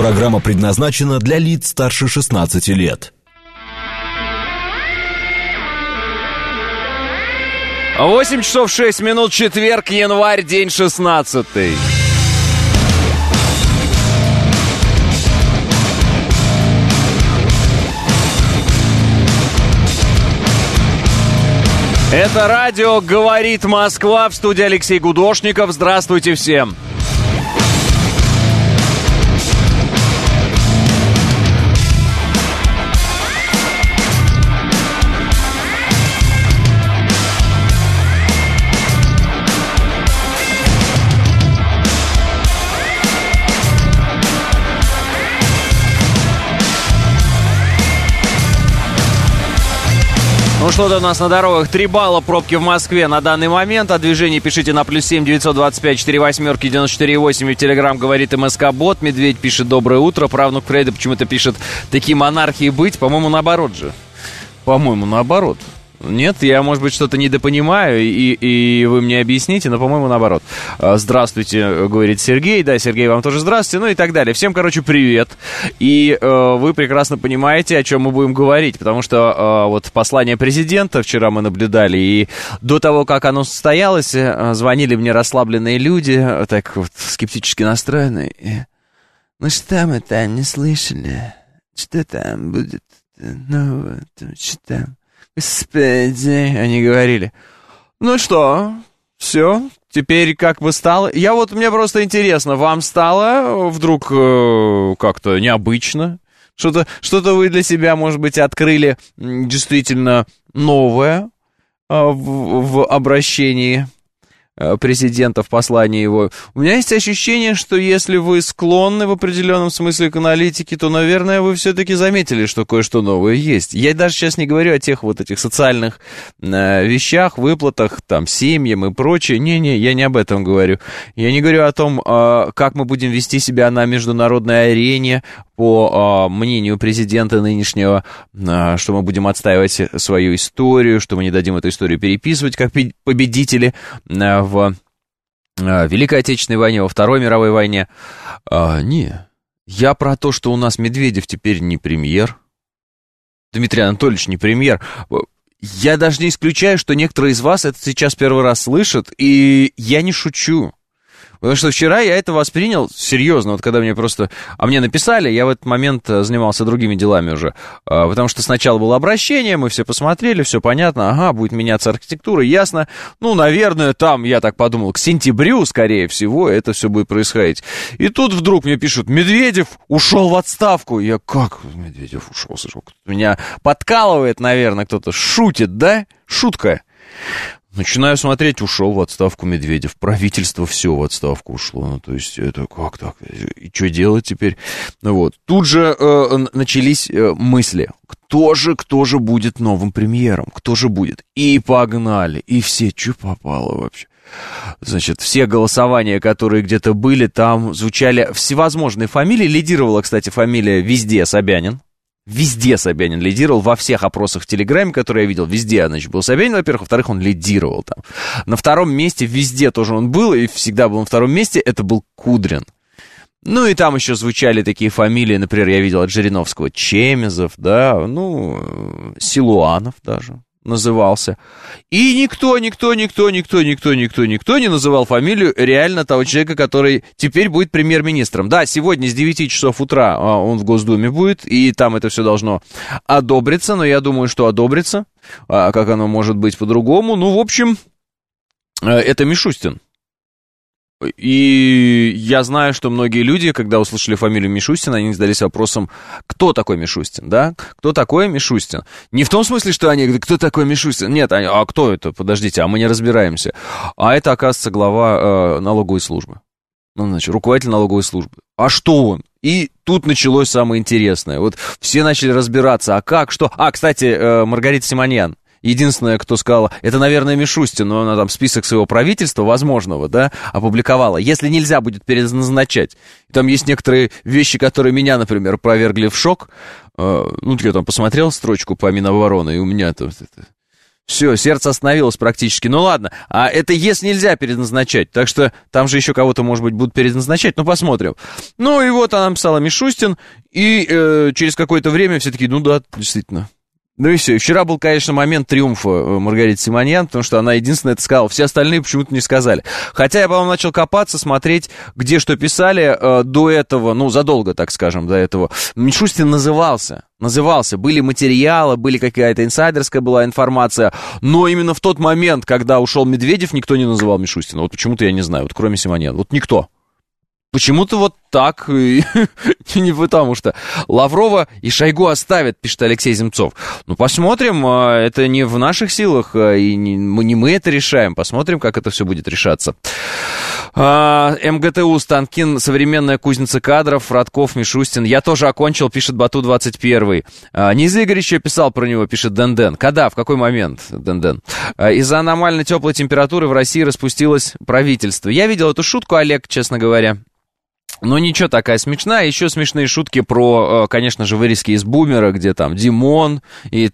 Программа предназначена для лиц старше 16 лет. 8 часов 6 минут, четверг, январь, день 16. Это радио «Говорит Москва», в студии Алексей Гудошников. Здравствуйте всем. Ну что-то у нас на дорогах. 3 балла пробки в Москве на данный момент. О движении пишите на +7 925 48 94 8. И в Телеграм говорит МСК-бот. Медведь пишет «Доброе утро». Правнук Фрейда почему-то пишет «Такие монархии быть». По-моему, наоборот же. По-моему, наоборот. Нет, я, может быть, что-то недопонимаю, и вы мне объясните, но, по-моему, наоборот. Здравствуйте, говорит Сергей. Да, Сергей, вам тоже здравствуйте, ну и так далее. Всем, короче, привет. И вы прекрасно понимаете, о чем мы будем говорить, потому что вот послание президента вчера мы наблюдали, и до того, как оно состоялось, звонили мне расслабленные люди, так вот скептически настроенные. Ну что мы там не слышали? Что там будет? Ну, что там? Господи, они говорили. Ну что, все, теперь как бы стало. Мне просто интересно, вам стало вдруг как-то необычно? Что-то вы для себя, может быть, открыли действительно новое в обращении президента, в послании его. У меня есть ощущение, что если вы склонны в определенном смысле к аналитике, то, наверное, вы все-таки заметили, что кое-что новое есть. Я даже сейчас не говорю о тех вот этих социальных вещах, выплатах, там, семьям и прочее. Не-не, я не об этом говорю. Я не говорю о том, как мы будем вести себя на международной арене, по мнению президента нынешнего, что мы будем отстаивать свою историю, что мы не дадим эту историю переписывать как победители в Великой Отечественной войне, во Второй мировой войне. Не, я про то, что у нас Медведев теперь не премьер, Дмитрий Анатольевич не премьер. Я даже не исключаю, что некоторые из вас это сейчас первый раз слышат, и я не шучу. Потому что вчера я это воспринял серьезно, вот когда мне просто... А мне написали, я в этот момент занимался другими делами уже. Потому что сначала было обращение, мы все посмотрели, все понятно, ага, будет меняться архитектура, ясно. Ну, наверное, там, я так подумал, к сентябрю, скорее всего, это все будет происходить. И тут вдруг мне пишут, Медведев ушел в отставку. Я, как Медведев ушел? Меня подкалывает, наверное, кто-то шутит, да? Шутка. Начинаю смотреть, ушел в отставку Медведев. Правительство все в отставку ушло. Ну, то есть, это как так? И что делать теперь? Ну, вот. Тут же начались мысли. Кто же будет новым премьером? Кто же будет? И погнали. И все, что попало вообще? Значит, все голосования, которые где-то были, там звучали всевозможные фамилии. Лидировала, кстати, фамилия везде Собянин. Везде Собянин лидировал, во всех опросах в Телеграме, которые я видел, везде, значит, был Собянин, во-первых, во-вторых, он лидировал там. На втором месте везде тоже он был, и всегда был на втором месте, это был Кудрин. Ну, и там еще звучали такие фамилии, например, я видел от Жириновского Чемезов, да, ну, Силуанов даже назывался. И никто не называл фамилию реально того человека, который теперь будет премьер-министром. Да, сегодня с 9 часов утра он в Госдуме будет, и там это все должно одобриться, но я думаю, что одобрится. Как оно может быть по-другому? Ну, в общем, это Мишустин. И я знаю, что многие люди, когда услышали фамилию Мишустин, они задались вопросом, кто такой Мишустин, да? Кто такой Мишустин? Не в том смысле, что они говорят, кто такой Мишустин? Нет, а кто это? Подождите, а мы не разбираемся. А это, оказывается, глава налоговой службы. Ну, значит, руководитель налоговой службы. А что он? И тут началось самое интересное. Вот все начали разбираться, а как, что... кстати, Маргарита Симоньян. Единственное, кто сказал, это, наверное, Мишустин, но она там список своего правительства, возможного, да, опубликовала. Если нельзя будет переназначать. Там есть некоторые вещи, которые меня, например, повергли в шок. Ну, я там посмотрел строчку по Минобороны, и у меня там Все, сердце остановилось практически. Ну ладно, а это ЕС нельзя переназначать, так что там же еще кого-то, может быть, будут переназначать, ну посмотрим. Ну и вот она написала Мишустин, и через какое-то время все таки, ну да, действительно. Ну и все. Вчера был, конечно, момент триумфа Маргариты Симоньян, потому что она единственная это сказала. Все остальные почему-то не сказали. Хотя я, по-моему, начал копаться, смотреть, где что писали до этого, ну, задолго, так скажем, до этого. Мишустин назывался. Были материалы, были какая-то инсайдерская была информация, но именно в тот момент, когда ушел Медведев, никто не называл Мишустина. Вот почему-то я не знаю, вот кроме Симоньян. Вот никто. Почему-то вот так, и не потому что. Лаврова и Шойгу оставят, пишет Алексей Земцов. Ну, посмотрим, это не в наших силах, и не мы это решаем. Посмотрим, как это все будет решаться. МГТУ, Станкин, современная кузница кадров, Радков, Мишустин. Я тоже окончил, пишет Бату21. Низ Игоревич писал про него, пишет Денден. Когда, в какой момент, Денден? Из-за аномально теплой температуры в России распустилось правительство. Я видел эту шутку, Олег, честно говоря. Ну, ничего, такая смешная. Еще смешные шутки про, конечно же, вырезки из Бумера, где там Димон и...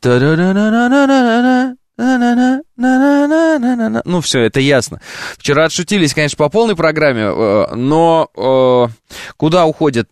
Ну, все, это ясно. Вчера отшутились, конечно, по полной программе, но куда уходит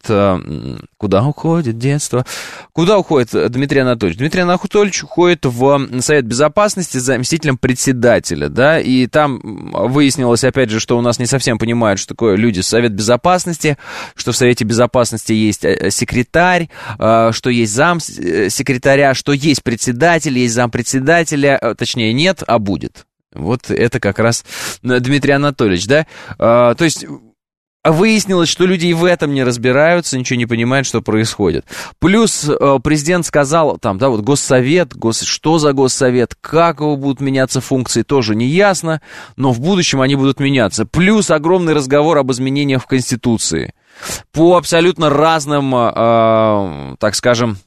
детство? Куда уходит Дмитрий Анатольевич? Дмитрий Анатольевич уходит в Совет Безопасности заместителем председателя, да, и там выяснилось, опять же, что у нас не совсем понимают, что такое люди Совет Безопасности, что в Совете Безопасности есть секретарь, что есть замсекретаря, что есть председатель, есть зампредседателя, точнее, нет, а будет. Вот это как раз Дмитрий Анатольевич, да? То есть выяснилось, что люди и в этом не разбираются, ничего не понимают, что происходит. Плюс президент сказал, там, да, вот Госсовет, что за Госсовет, как его будут меняться функции, тоже не ясно, но в будущем они будут меняться. Плюс огромный разговор об изменениях в Конституции. По абсолютно разным, так скажем,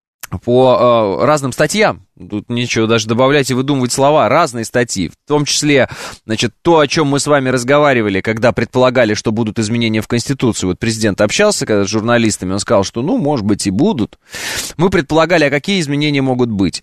по разным статьям. Тут нечего даже добавлять и выдумывать слова. Разные статьи. В том числе, значит, то, о чем мы с вами разговаривали, когда предполагали, что будут изменения в Конституции. Вот президент общался когда с журналистами, он сказал, что, ну, может быть, и будут. Мы предполагали, а какие изменения могут быть.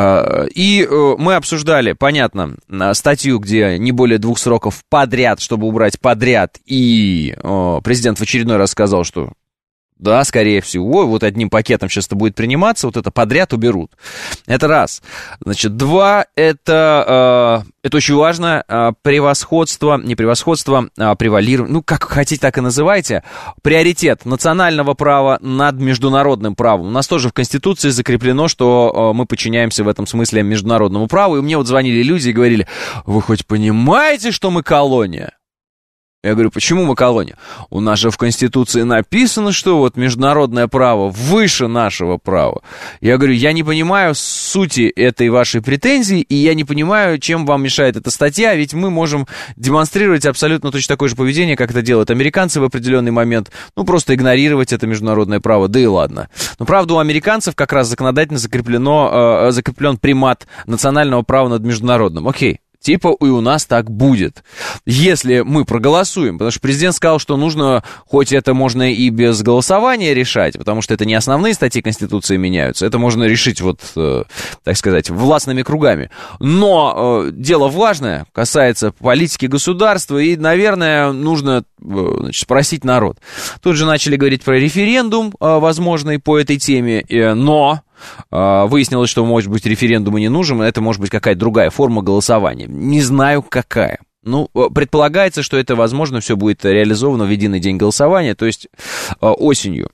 И мы обсуждали, понятно, статью, где не более 2 сроков подряд, чтобы убрать подряд. И президент в очередной раз сказал, что да, скорее всего, вот одним пакетом сейчас это будет приниматься, вот это подряд уберут. Это раз. Значит, 2, это очень важно, превосходство, не превосходство, а превалирование, ну, как хотите, так и называйте, приоритет национального права над международным правом. У нас тоже в Конституции закреплено, что мы подчиняемся в этом смысле международному праву, и мне вот звонили люди и говорили, вы хоть понимаете, что мы колония? Я говорю, почему мы колония? У нас же в Конституции написано, что вот международное право выше нашего права. Я говорю, я не понимаю сути этой вашей претензии, и я не понимаю, чем вам мешает эта статья, ведь мы можем демонстрировать абсолютно точно такое же поведение, как это делают американцы в определенный момент, ну, просто игнорировать это международное право, да и ладно. Но, правда, у американцев как раз законодательно закреплен примат национального права над международным. Окей. Типа и у нас так будет, если мы проголосуем, потому что президент сказал, что нужно, хоть это можно и без голосования решать, потому что это не основные статьи Конституции меняются, это можно решить вот, так сказать, властными кругами, но дело важное, касается политики государства, и, наверное, нужно, значит, спросить народ. Тут же начали говорить про референдум, возможный по этой теме, но... Выяснилось, что, может быть, референдум и не нужен, это может быть какая-то другая форма голосования. Не знаю, какая. Ну, предполагается, что это, возможно, все будет реализовано в единый день голосования, то есть осенью.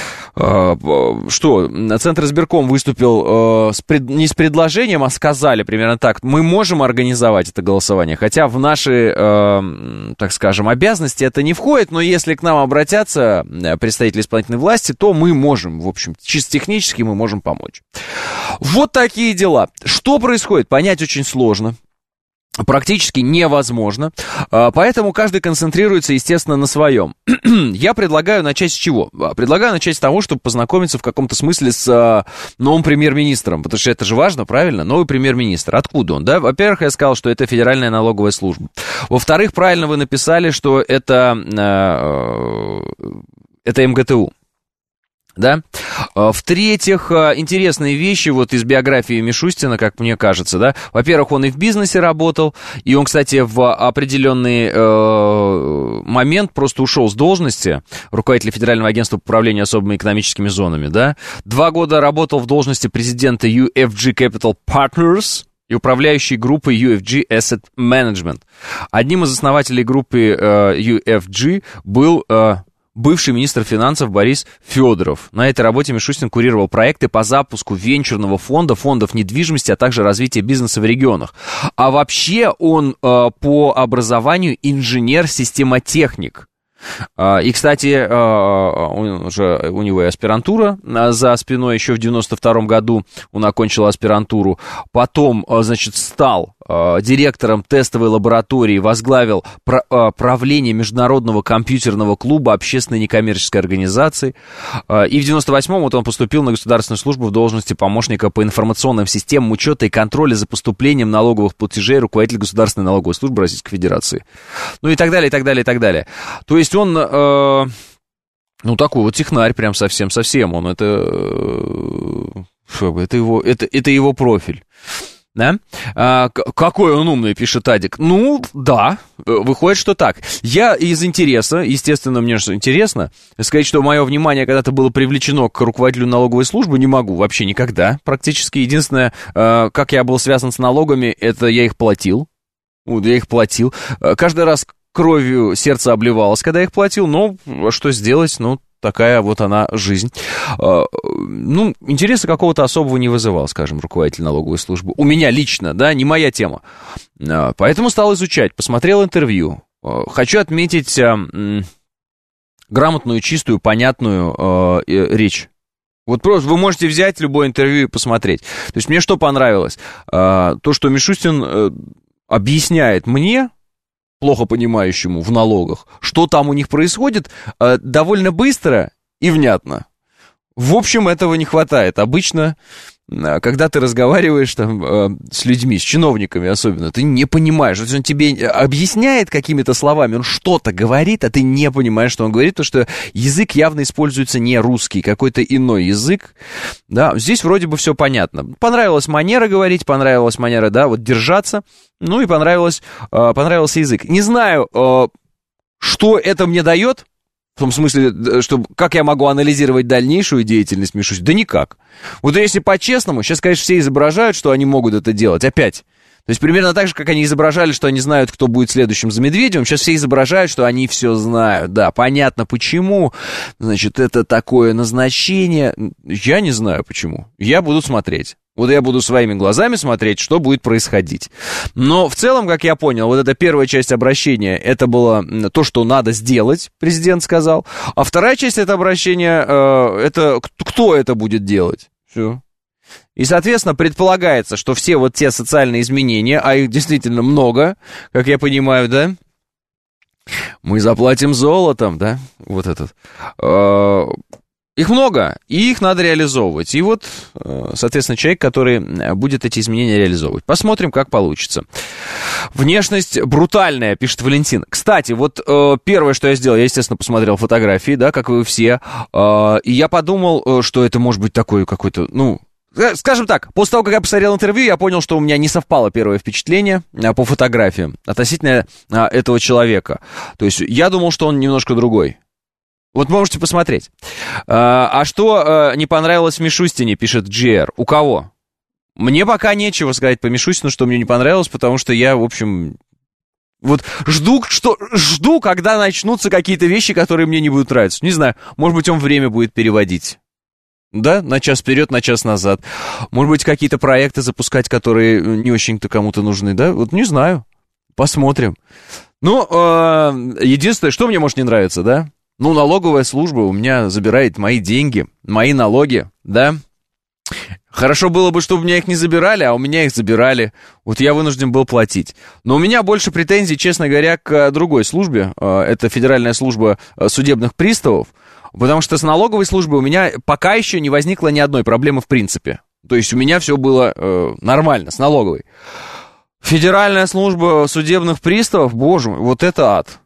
Что, Центр избирком выступил не с предложением, а сказали примерно так, мы можем организовать это голосование, хотя в наши, так скажем, обязанности это не входит, но если к нам обратятся представители исполнительной власти, то мы можем, в общем, чисто технически мы можем помочь. Вот такие дела. Что происходит, понять очень сложно. Практически невозможно, поэтому каждый концентрируется, естественно, на своем. Я предлагаю начать с чего? Предлагаю начать с того, чтобы познакомиться в каком-то смысле с новым премьер-министром, потому что это же важно, правильно? Новый премьер-министр. Откуда он, да? Во-первых, я сказал, что это Федеральная налоговая служба. Во-вторых, правильно вы написали, что это МГТУ. Да? В-третьих, интересные вещи вот из биографии Мишустина, как мне кажется, да. Во-первых, он и в бизнесе работал, и он, кстати, в определенный момент просто ушел с должности руководителя Федерального агентства по управлению особыми экономическими зонами, да. 2 года работал в должности президента UFG Capital Partners и управляющей группой UFG Asset Management. Одним из основателей группы UFG был... бывший министр финансов Борис Федоров. На этой работе Мишустин курировал проекты по запуску венчурного фонда, фондов недвижимости, а также развития бизнеса в регионах. А вообще он по образованию инженер-системотехник. И, кстати, у него и аспирантура за спиной. Еще в 92-м году он окончил аспирантуру. Потом, значит, стал директором тестовой лаборатории, возглавил правление Международного компьютерного клуба общественной некоммерческой организации. И в 98-м вот он поступил на государственную службу в должности помощника по информационным системам учета и контроля за поступлением налоговых платежей руководителя Государственной налоговой службы Российской Федерации. Ну и так далее, и так далее, и так далее. То есть он, ну, такой вот технарь прям совсем-совсем. Он это его профиль. Да? Какой он умный, пишет Адик. Ну, да, выходит, что так. Я из интереса, естественно, мне же интересно, сказать, что мое внимание когда-то было привлечено к руководителю налоговой службы, не могу вообще никогда. Практически единственное, как я был связан с налогами, это я их платил. Вот, я их платил. Каждый раз кровью сердце обливалось, когда я их платил, но что сделать, ну, такая вот она жизнь. Ну, интереса какого-то особого не вызывал, скажем, руководитель налоговой службы. У меня лично, да, не моя тема. Поэтому стал изучать, посмотрел интервью. Хочу отметить грамотную, чистую, понятную речь. Вот просто вы можете взять любое интервью и посмотреть. То есть мне что понравилось? То, что Мишустин объясняет мне, плохо понимающему в налогах, что там у них происходит, довольно быстро и внятно. В общем, этого не хватает. Обычно, когда ты разговариваешь там с людьми, с чиновниками особенно, ты не понимаешь. Он тебе объясняет какими-то словами, он что-то говорит, а ты не понимаешь, что он говорит, потому что язык явно используется не русский, какой-то иной язык. Да, здесь вроде бы все понятно. Понравилась манера говорить, понравилась манера, да, вот держаться, ну и понравился язык. Не знаю, что это мне дает. В том смысле, что как я могу анализировать дальнейшую деятельность Мишустина? Да никак. Вот если по-честному, сейчас, конечно, все изображают, что они могут это делать. Опять. То есть примерно так же, как они изображали, что они знают, кто будет следующим за Медведевым, сейчас все изображают, что они все знают. Да, понятно почему. Значит, это такое назначение. Я не знаю почему. Я буду смотреть. Вот я буду своими глазами смотреть, что будет происходить. Но в целом, как я понял, вот эта первая часть обращения, это было то, что надо сделать, президент сказал. А вторая часть этого обращения, это кто это будет делать. Все. И, соответственно, предполагается, что все вот те социальные изменения, а их действительно много, как я понимаю, да, мы заплатим золотом, да, вот этот... Их много, и их надо реализовывать. И вот, соответственно, человек, который будет эти изменения реализовывать. Посмотрим, как получится. Внешность брутальная, пишет Валентин. Кстати, вот первое, что я сделал, я, естественно, посмотрел фотографии, да, как вы все. И я подумал, что это может быть такой какой-то, ну... Скажем так, после того, как я посмотрел интервью, я понял, что у меня не совпало первое впечатление по фотографиям относительно этого человека. То есть я думал, что он немножко другой. Вот можете посмотреть. А что не понравилось Мишустине, пишет GR. У кого? Мне пока нечего сказать по Мишустину, что мне не понравилось, потому что я, в общем... Вот жду, когда начнутся какие-то вещи, которые мне не будут нравиться. Не знаю, может быть, он время будет переводить. Да, на час вперед, на час назад. Может быть, какие-то проекты запускать, которые не очень-то кому-то нужны, да? Вот не знаю. Посмотрим. Ну, единственное, что мне может не нравиться, да? Ну, налоговая служба у меня забирает мои деньги, мои налоги, да? Хорошо было бы, чтобы меня их не забирали, а у меня их забирали. Вот я вынужден был платить. Но у меня больше претензий, честно говоря, к другой службе. Это Федеральная служба судебных приставов. Потому что с налоговой службой у меня пока еще не возникло ни одной проблемы в принципе. То есть у меня все было нормально с налоговой. Федеральная служба судебных приставов, боже мой, вот это ад.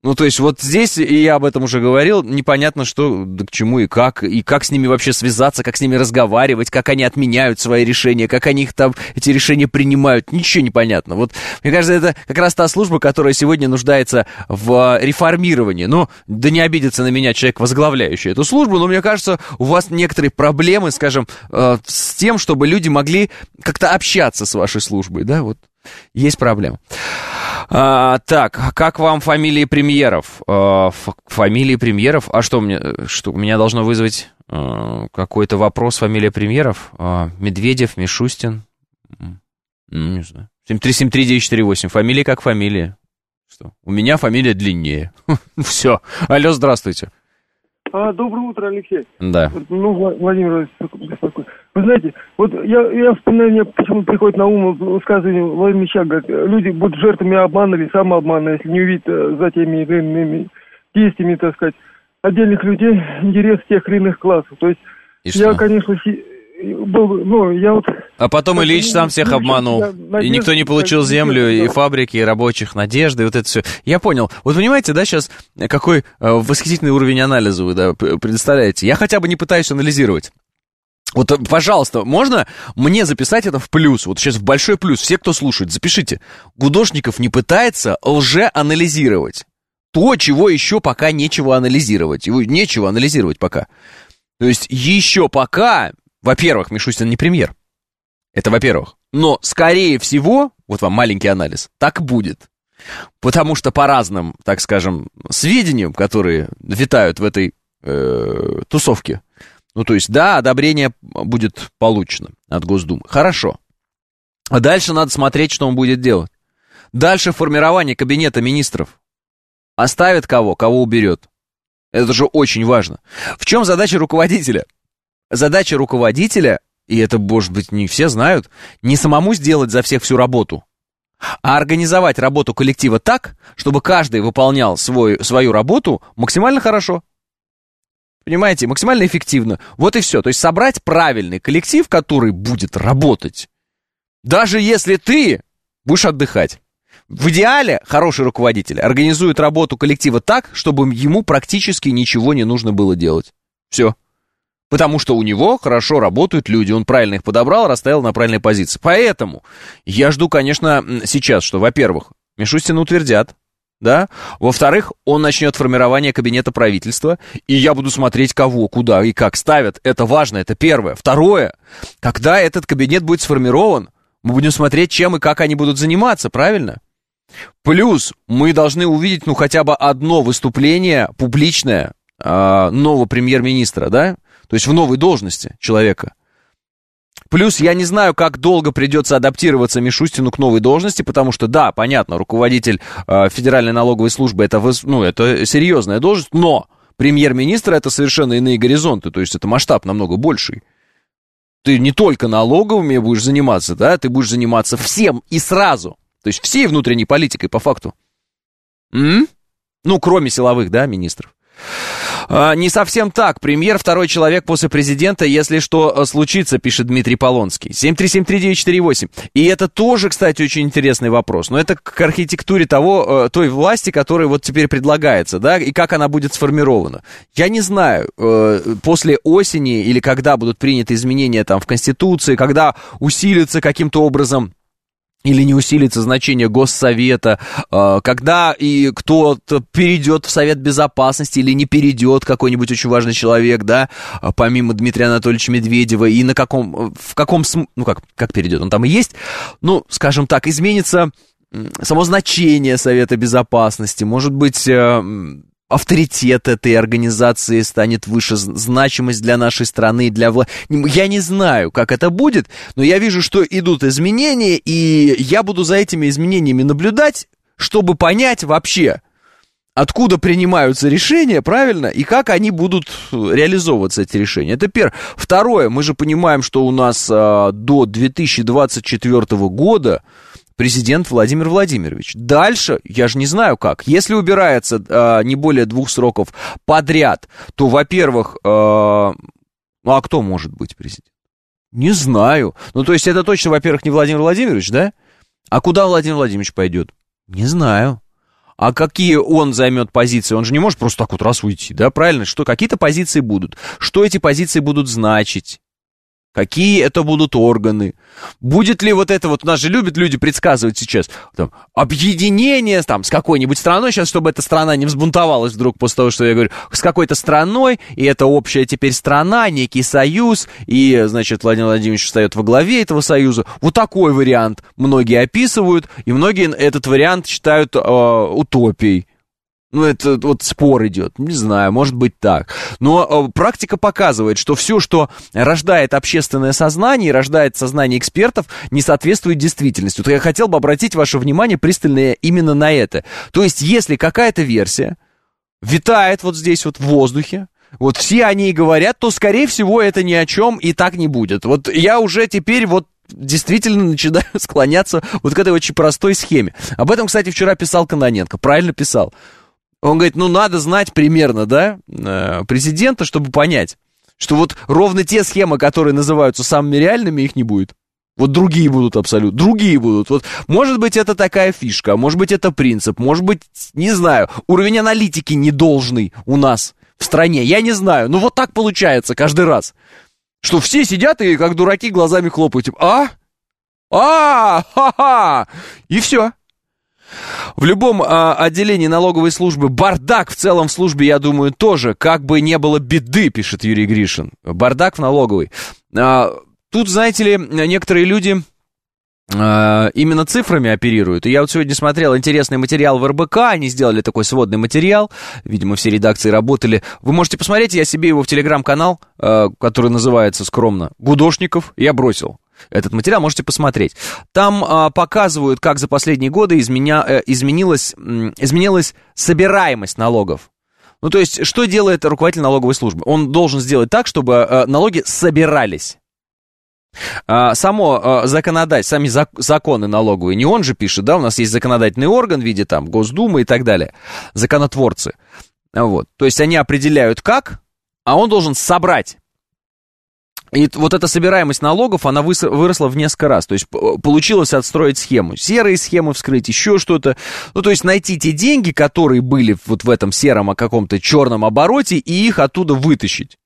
Ну, то есть вот здесь, и я об этом уже говорил, непонятно, что, да к чему и как с ними вообще связаться, как с ними разговаривать, как они отменяют свои решения, как они их там, эти решения принимают, ничего не понятно. Вот, мне кажется, это как раз та служба, которая сегодня нуждается в реформировании. Ну, да не обидится на меня человек, возглавляющий эту службу, но мне кажется, у вас некоторые проблемы, скажем, с тем, чтобы люди могли как-то общаться с вашей службой, да, вот. Есть проблема. Так, как вам фамилии премьеров? Фамилии премьеров? А что, у меня должно вызвать какой-то вопрос фамилия премьеров? Медведев, Мишустин? Не знаю. 7373948. Фамилии как фамилии. Что? У меня фамилия длиннее. Все. Алло, здравствуйте. Доброе утро, Алексей. Да. Ну, Владимир, беспокоит. Вы знаете, вот я вспоминаю, мне почему-то приходит на ум высказывание Владимира Ильича, говорит, люди будут жертвами обмана или самообмана, если не увидят за теми или иными действиями, так сказать, отдельных людей интерес тех или иных классов. То есть я, конечно, А потом Ильич сам всех обманул, и никто не получил землю, и фабрики, и рабочих надежды, и вот это все. Я понял. Вот понимаете, да, сейчас какой восхитительный уровень анализа вы, да, представляете? Я хотя бы не пытаюсь анализировать. Вот, пожалуйста, можно мне записать это в плюс? Вот сейчас в большой плюс. Все, кто слушает, запишите. Гудошников не пытается лжеанализировать. То, чего еще пока нечего анализировать. Его нечего анализировать пока. То есть еще пока... Во-первых, Мишустин не премьер. Это во-первых. Но, скорее всего, вот вам маленький анализ, так будет. Потому что по разным, так скажем, сведениям, которые витают в этой тусовке, ну, то есть, да, одобрение будет получено от Госдумы. Хорошо. А дальше надо смотреть, что он будет делать. Дальше формирование кабинета министров. Оставит кого уберет. Это же очень важно. В чем задача руководителя? Задача руководителя, и это, может быть, не все знают, не самому сделать за всех всю работу, а организовать работу коллектива так, чтобы каждый выполнял свою работу максимально хорошо. Понимаете, максимально эффективно. Вот и все. То есть собрать правильный коллектив, который будет работать, даже если ты будешь отдыхать. В идеале хороший руководитель организует работу коллектива так, чтобы ему практически ничего не нужно было делать. Все. Потому что у него хорошо работают люди, он правильно их подобрал, расставил на правильной позиции. Поэтому я жду, конечно, сейчас, что, во-первых, Мишустина утвердят, да, во-вторых, он начнет формирование кабинета правительства, и я буду смотреть, кого, куда и как ставят. Это важно, это первое. Второе, когда этот кабинет будет сформирован, мы будем смотреть, чем и как они будут заниматься, правильно? Плюс мы должны увидеть, ну, хотя бы одно выступление публичное нового премьер-министра, да? То есть в новой должности человека. Плюс я не знаю, как долго придется адаптироваться Мишустину к новой должности, потому что, да, понятно, руководитель Федеральной налоговой службы это серьезная должность, но премьер-министр это совершенно иные горизонты, то есть это масштаб намного больший. Ты не только налоговыми будешь заниматься, да, ты будешь заниматься всем и сразу, то есть всей внутренней политикой по факту. Ну, кроме силовых, да, министров. Не совсем так. Премьер второй человек после президента, если что случится, пишет Дмитрий Полонский. 7373948. И это тоже, кстати, очень интересный вопрос. Но это к архитектуре той власти, которая вот теперь предлагается, да, и как она будет сформирована. Я не знаю, после осени или когда будут приняты изменения там в Конституции, когда усилится каким-то образом или не усилится значение Госсовета, когда и кто-то перейдет в Совет Безопасности или не перейдет какой-нибудь очень важный человек, да, помимо Дмитрия Анатольевича Медведева, и как перейдет, он там и есть, ну, скажем так, изменится само значение Совета Безопасности, может быть, авторитет этой организации станет выше, значимость для нашей страны, Я не знаю, как это будет, но я вижу, что идут изменения, и я буду за этими изменениями наблюдать, чтобы понять вообще, откуда принимаются решения, правильно, и как они будут реализовываться, эти решения. Это первое. Второе, мы же понимаем, что у нас до 2024 года президент Владимир Владимирович. Дальше, я же не знаю как. Если убирается не более 2 сроков подряд, то, во-первых, а кто может быть президент? Не знаю. Ну, то есть это точно, во-первых, не Владимир Владимирович, да? А куда Владимир Владимирович пойдет? Не знаю. А какие он займет позиции? Он же не может просто так вот раз уйти, да, правильно? Что какие-то позиции будут. Что эти позиции будут значить? Какие это будут органы? Будет ли вот это вот, нас же любят люди предсказывать сейчас, там, объединение там, с какой-нибудь страной, сейчас, чтобы эта страна не взбунтовалась вдруг после того, что я говорю, с какой-то страной, и это общая теперь страна, некий союз, и, значит, Владимир Владимирович встает во главе этого союза. Вот такой вариант многие описывают, и многие этот вариант считают утопией. Ну, это вот спор идет, не знаю, может быть так. Но практика показывает, что все, что рождает общественное сознание, рождает сознание экспертов, не соответствует действительности. Вот я хотел бы обратить ваше внимание пристальное именно на это. То есть, если какая-то версия витает вот здесь вот в воздухе, вот все о ней говорят, то, скорее всего, это ни о чем и так не будет. Вот я уже теперь вот действительно начинаю склоняться вот к этой очень простой схеме. Об этом, кстати, вчера писал Кононенко, правильно писал. Он говорит, ну, надо знать примерно, да, президента, чтобы понять, что вот ровно те схемы, которые называются самыми реальными, их не будет. Вот другие будут абсолютно, другие будут. Вот, может быть, это такая фишка, может быть, это принцип, может быть, не знаю, уровень аналитики недолжный у нас в стране, я не знаю. Ну, вот так получается каждый раз, что все сидят и как дураки глазами хлопают, типа, ха-ха, и все. В любом отделении налоговой службы бардак, в целом в службе, я думаю, тоже, как бы не было беды, пишет Юрий Гришин. Бардак в налоговой. Тут, знаете ли, некоторые люди именно цифрами оперируют. И я вот сегодня смотрел интересный материал в РБК, они сделали такой сводный материал, видимо, все редакции работали. Вы можете посмотреть, я себе его в телеграм-канал, который называется скромно «Гудошников», я бросил. Этот материал можете посмотреть. Там показывают, как за последние годы изменилась собираемость налогов. Ну, то есть, что делает руководитель налоговой службы? Он должен сделать так, чтобы налоги собирались. Сами законы налоговые, не он же пишет, да, у нас есть законодательный орган в виде там Госдумы и так далее, законотворцы. Вот. То есть, они определяют как, а он должен собрать. И вот эта собираемость налогов, она выросла в несколько раз. То есть получилось отстроить схему. Серые схемы вскрыть, еще что-то. Ну, то есть найти те деньги, которые были вот в этом сером, каком-то черном обороте, и их оттуда вытащить.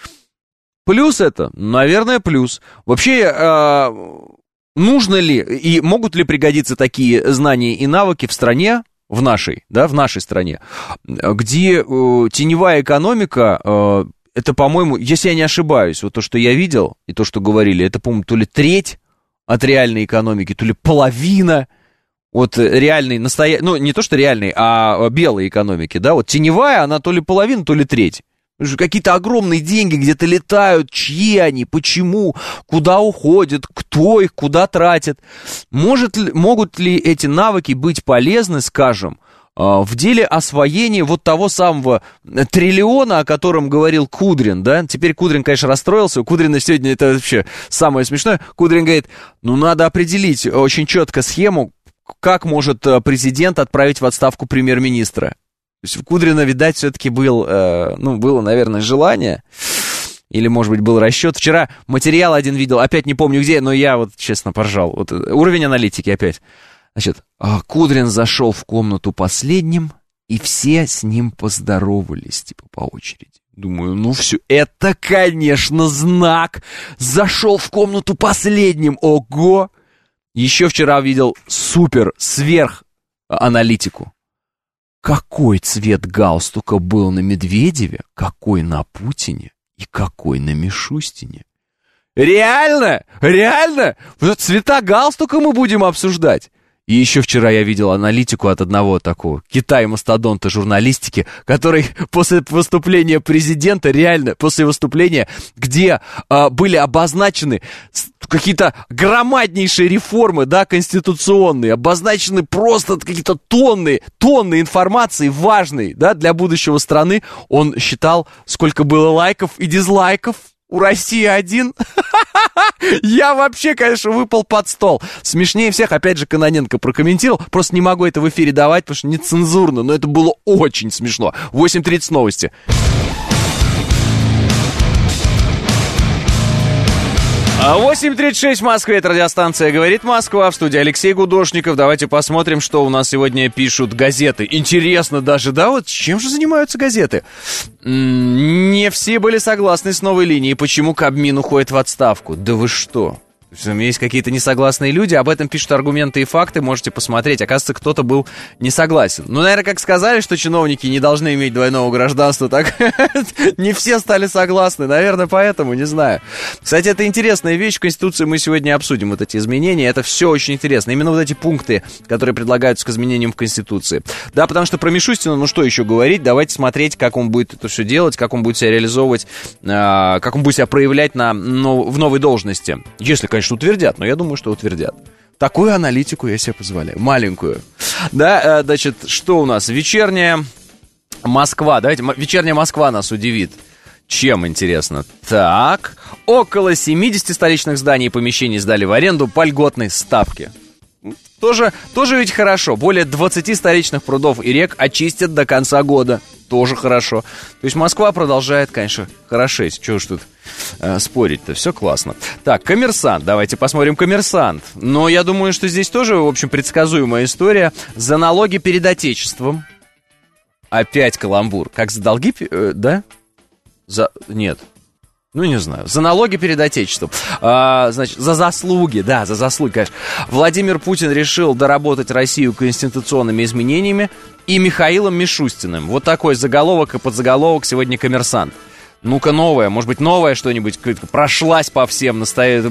Плюс это, наверное, плюс. Вообще, нужно ли и могут ли пригодиться такие знания и навыки в стране, в нашей стране, где теневая экономика... Это, по-моему, если я не ошибаюсь, вот то, что я видел, и то, что говорили, это, по-моему, то ли треть от реальной экономики, то ли половина от реальной, ну, не то, что реальной, а белой экономики, да, вот теневая, она то ли половина, то ли треть. Какие-то огромные деньги где-то летают, чьи они, почему, куда уходят, кто их куда тратит. Могут ли эти навыки быть полезны, скажем, в деле освоения вот того самого триллиона, о котором говорил Кудрин, да, теперь Кудрин, конечно, расстроился, у Кудрина сегодня это вообще самое смешное, Кудрин говорит, ну, надо определить очень четко схему, как может президент отправить в отставку премьер-министра. То есть у Кудрина, видать, все-таки было, наверное, желание, или, может быть, был расчет. Вчера материал один видел, опять не помню где, но я вот, честно, поржал. Вот уровень аналитики опять. Значит, Кудрин зашел в комнату последним, и все с ним поздоровались, типа, по очереди. Думаю, ну все, это, конечно, знак. Зашел в комнату последним, ого! Еще вчера видел сверх-аналитику. Какой цвет галстука был на Медведеве, какой на Путине и какой на Мишустине. Реально? Реально? Вот цвета галстука мы будем обсуждать. И еще вчера я видел аналитику от одного такого Китай-мастодонта журналистики, который после выступления президента, реально, после выступления, где были обозначены какие-то громаднейшие реформы, да, конституционные, обозначены просто какие-то тонны информации важной, да, для будущего страны. Он считал, сколько было лайков и дизлайков у России один. Я вообще, конечно, выпал под стол. Смешнее всех, опять же, Кононенко прокомментировал. Просто не могу это в эфире давать, потому что нецензурно. Но это было очень смешно. 8:30 новости. 8:36 в Москве, это радиостанция «Говорит Москва», в студии Алексей Гудошников. Давайте посмотрим, что у нас сегодня пишут газеты. Интересно даже, да, вот чем же занимаются газеты? Не все были согласны с новой линией, почему Кабмин уходит в отставку. Да вы что? Есть какие-то несогласные люди, об этом пишут аргументы и факты, можете посмотреть. Оказывается, кто-то был не согласен. Ну, наверное, как сказали, что чиновники не должны иметь двойного гражданства, так не все стали согласны. Наверное, поэтому, не знаю. Кстати, это интересная вещь. В Конституции мы сегодня обсудим вот эти изменения. Это все очень интересно. Именно вот эти пункты, которые предлагаются к изменениям в Конституции. Да, потому что про Мишустина, ну что еще говорить? Давайте смотреть, как он будет это все делать, как он будет себя реализовывать, как он будет себя проявлять в новой должности. Если, конечно, утвердят, но я думаю, что утвердят. Такую аналитику я себе позволяю, маленькую. Да, значит, что у нас? Вечерняя Москва. Давайте, вечерняя Москва нас удивит. Чем, интересно? Так, около 70 столичных зданий и помещений сдали в аренду по льготной ставке. Тоже ведь хорошо. Более 20 столичных прудов и рек очистят до конца года. Тоже хорошо. То есть Москва продолжает, конечно, хорошеть. Чего уж тут спорить-то, все классно. Так, «Коммерсант», давайте посмотрим «Коммерсант». Но я думаю, что здесь тоже, в общем, предсказуемая история. За налоги перед Отечеством. Опять каламбур. Как за долги, да? Нет. Ну, не знаю. За налоги перед Отечеством. Значит, за заслуги. Да, за заслуги, конечно. Владимир Путин решил доработать Россию конституционными изменениями и Михаилом Мишустиным. Вот такой заголовок и подзаголовок сегодня «Коммерсант». Ну-ка, новое, может быть, новое что-нибудь, прошлась по всем,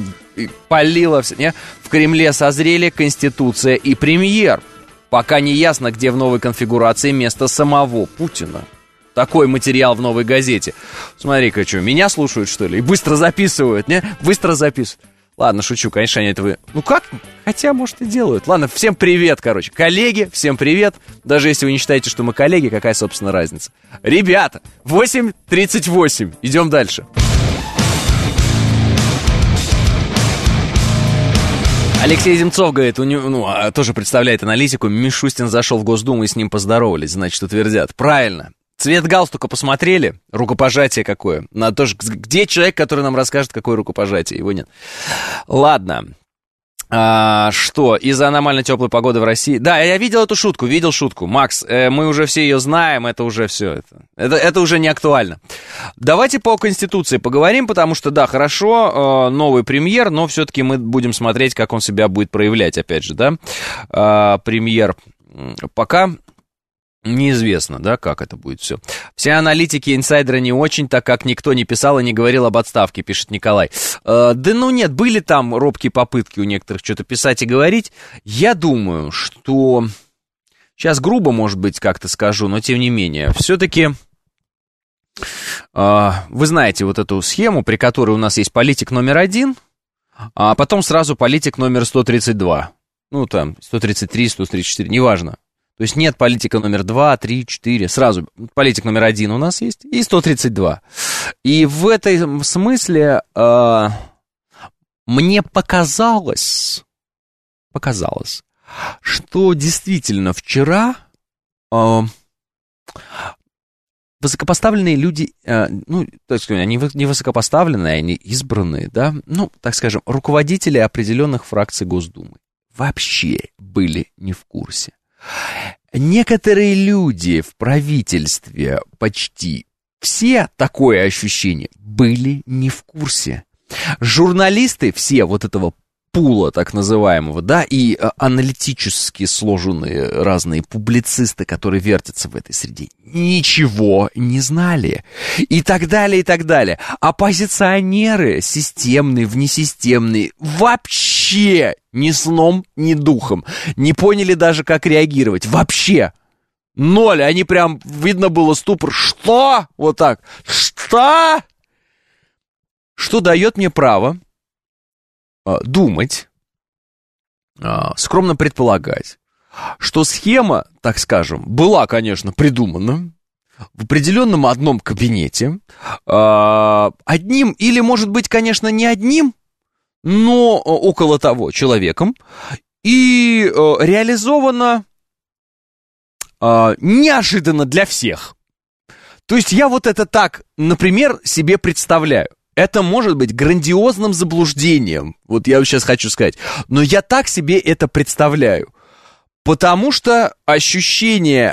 полила все, не? В Кремле созрели Конституция и премьер. Пока не ясно, где в новой конфигурации место самого Путина. Такой материал в «Новой газете». Смотри-ка, что, меня слушают, что ли? И быстро записывают, не? Быстро записывают. Ладно, шучу, конечно, они этого... Ну как? Хотя, может, и делают. Ладно, всем привет, короче. Коллеги, всем привет. Даже если вы не считаете, что мы коллеги, какая, собственно, разница? Ребята, 8:38. Идем дальше. Алексей Земцов говорит, тоже представляет аналитику. Мишустин зашел в Госдуму и с ним поздоровались, значит, утвердят. Правильно. Цвет галстука посмотрели? Рукопожатие какое? Где человек, который нам расскажет, какое рукопожатие? Его нет. Ладно. Что? Из-за аномально теплой погоды в России... Да, я видел шутку. Макс, мы уже все ее знаем, это уже все. Это уже не актуально. Давайте по Конституции поговорим, потому что, да, хорошо, новый премьер, но все-таки мы будем смотреть, как он себя будет проявлять, опять же, да. Премьер пока... Неизвестно, да, как это будет все. Все аналитики, инсайдеры не очень, так как никто не писал и не говорил об отставке, пишет Николай. Нет, были там робкие попытки у некоторых что-то писать и говорить. Я думаю, что... Сейчас грубо, может быть, как-то скажу, но тем не менее. Все-таки вы знаете вот эту схему, при которой у нас есть политик номер 1, а потом сразу политик номер 132. Ну, там, 133, 134, неважно. То есть нет политика номер 2, 3, 4, сразу политик номер 1 у нас есть и 132. И в этом смысле мне показалось, что действительно вчера высокопоставленные люди, так сказать, они не высокопоставленные, они избранные, да, так скажем, руководители определенных фракций Госдумы вообще были не в курсе. Некоторые люди в правительстве, почти все, такое ощущение, были не в курсе. Журналисты все вот этого пула так называемого, да, и аналитически сложенные разные публицисты, которые вертятся в этой среде, ничего не знали. И так далее, и так далее. Оппозиционеры, системные, внесистемные, вообще ни сном, ни духом. Не поняли даже, как реагировать. Вообще. Ноль. Они прям, видно было ступор. Что? Вот так. Что? Что дает мне право думать, скромно предполагать, что схема, так скажем, была, конечно, придумана в определенном одном кабинете, одним или, может быть, конечно, не одним, но около того человеком, и реализована неожиданно для всех. То есть я вот это так, например, себе представляю. это может быть грандиозным заблуждением. Вот я сейчас хочу сказать. Но я так себе это представляю. Потому что ощущение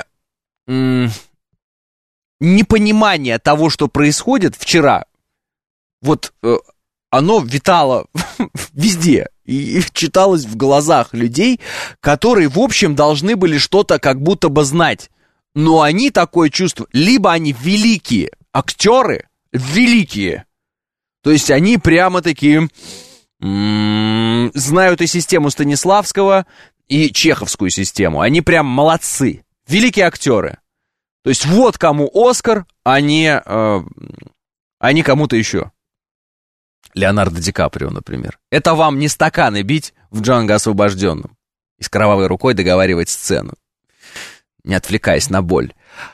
непонимания того, что происходит вчера, вот оно витало везде и читалось в глазах людей, которые, в общем, должны были что-то как будто бы знать. Но они такое чувство, либо они великие актеры, великие, то есть они прямо такие знают и систему Станиславского, и чеховскую систему. Они прям молодцы, великие актеры. То есть вот кому Оскар, а не кому-то еще. Леонардо Ди Каприо, например. Это вам не стаканы бить в Джанго освобожденном и с кровавой рукой договаривать сцену, не отвлекаясь на боль.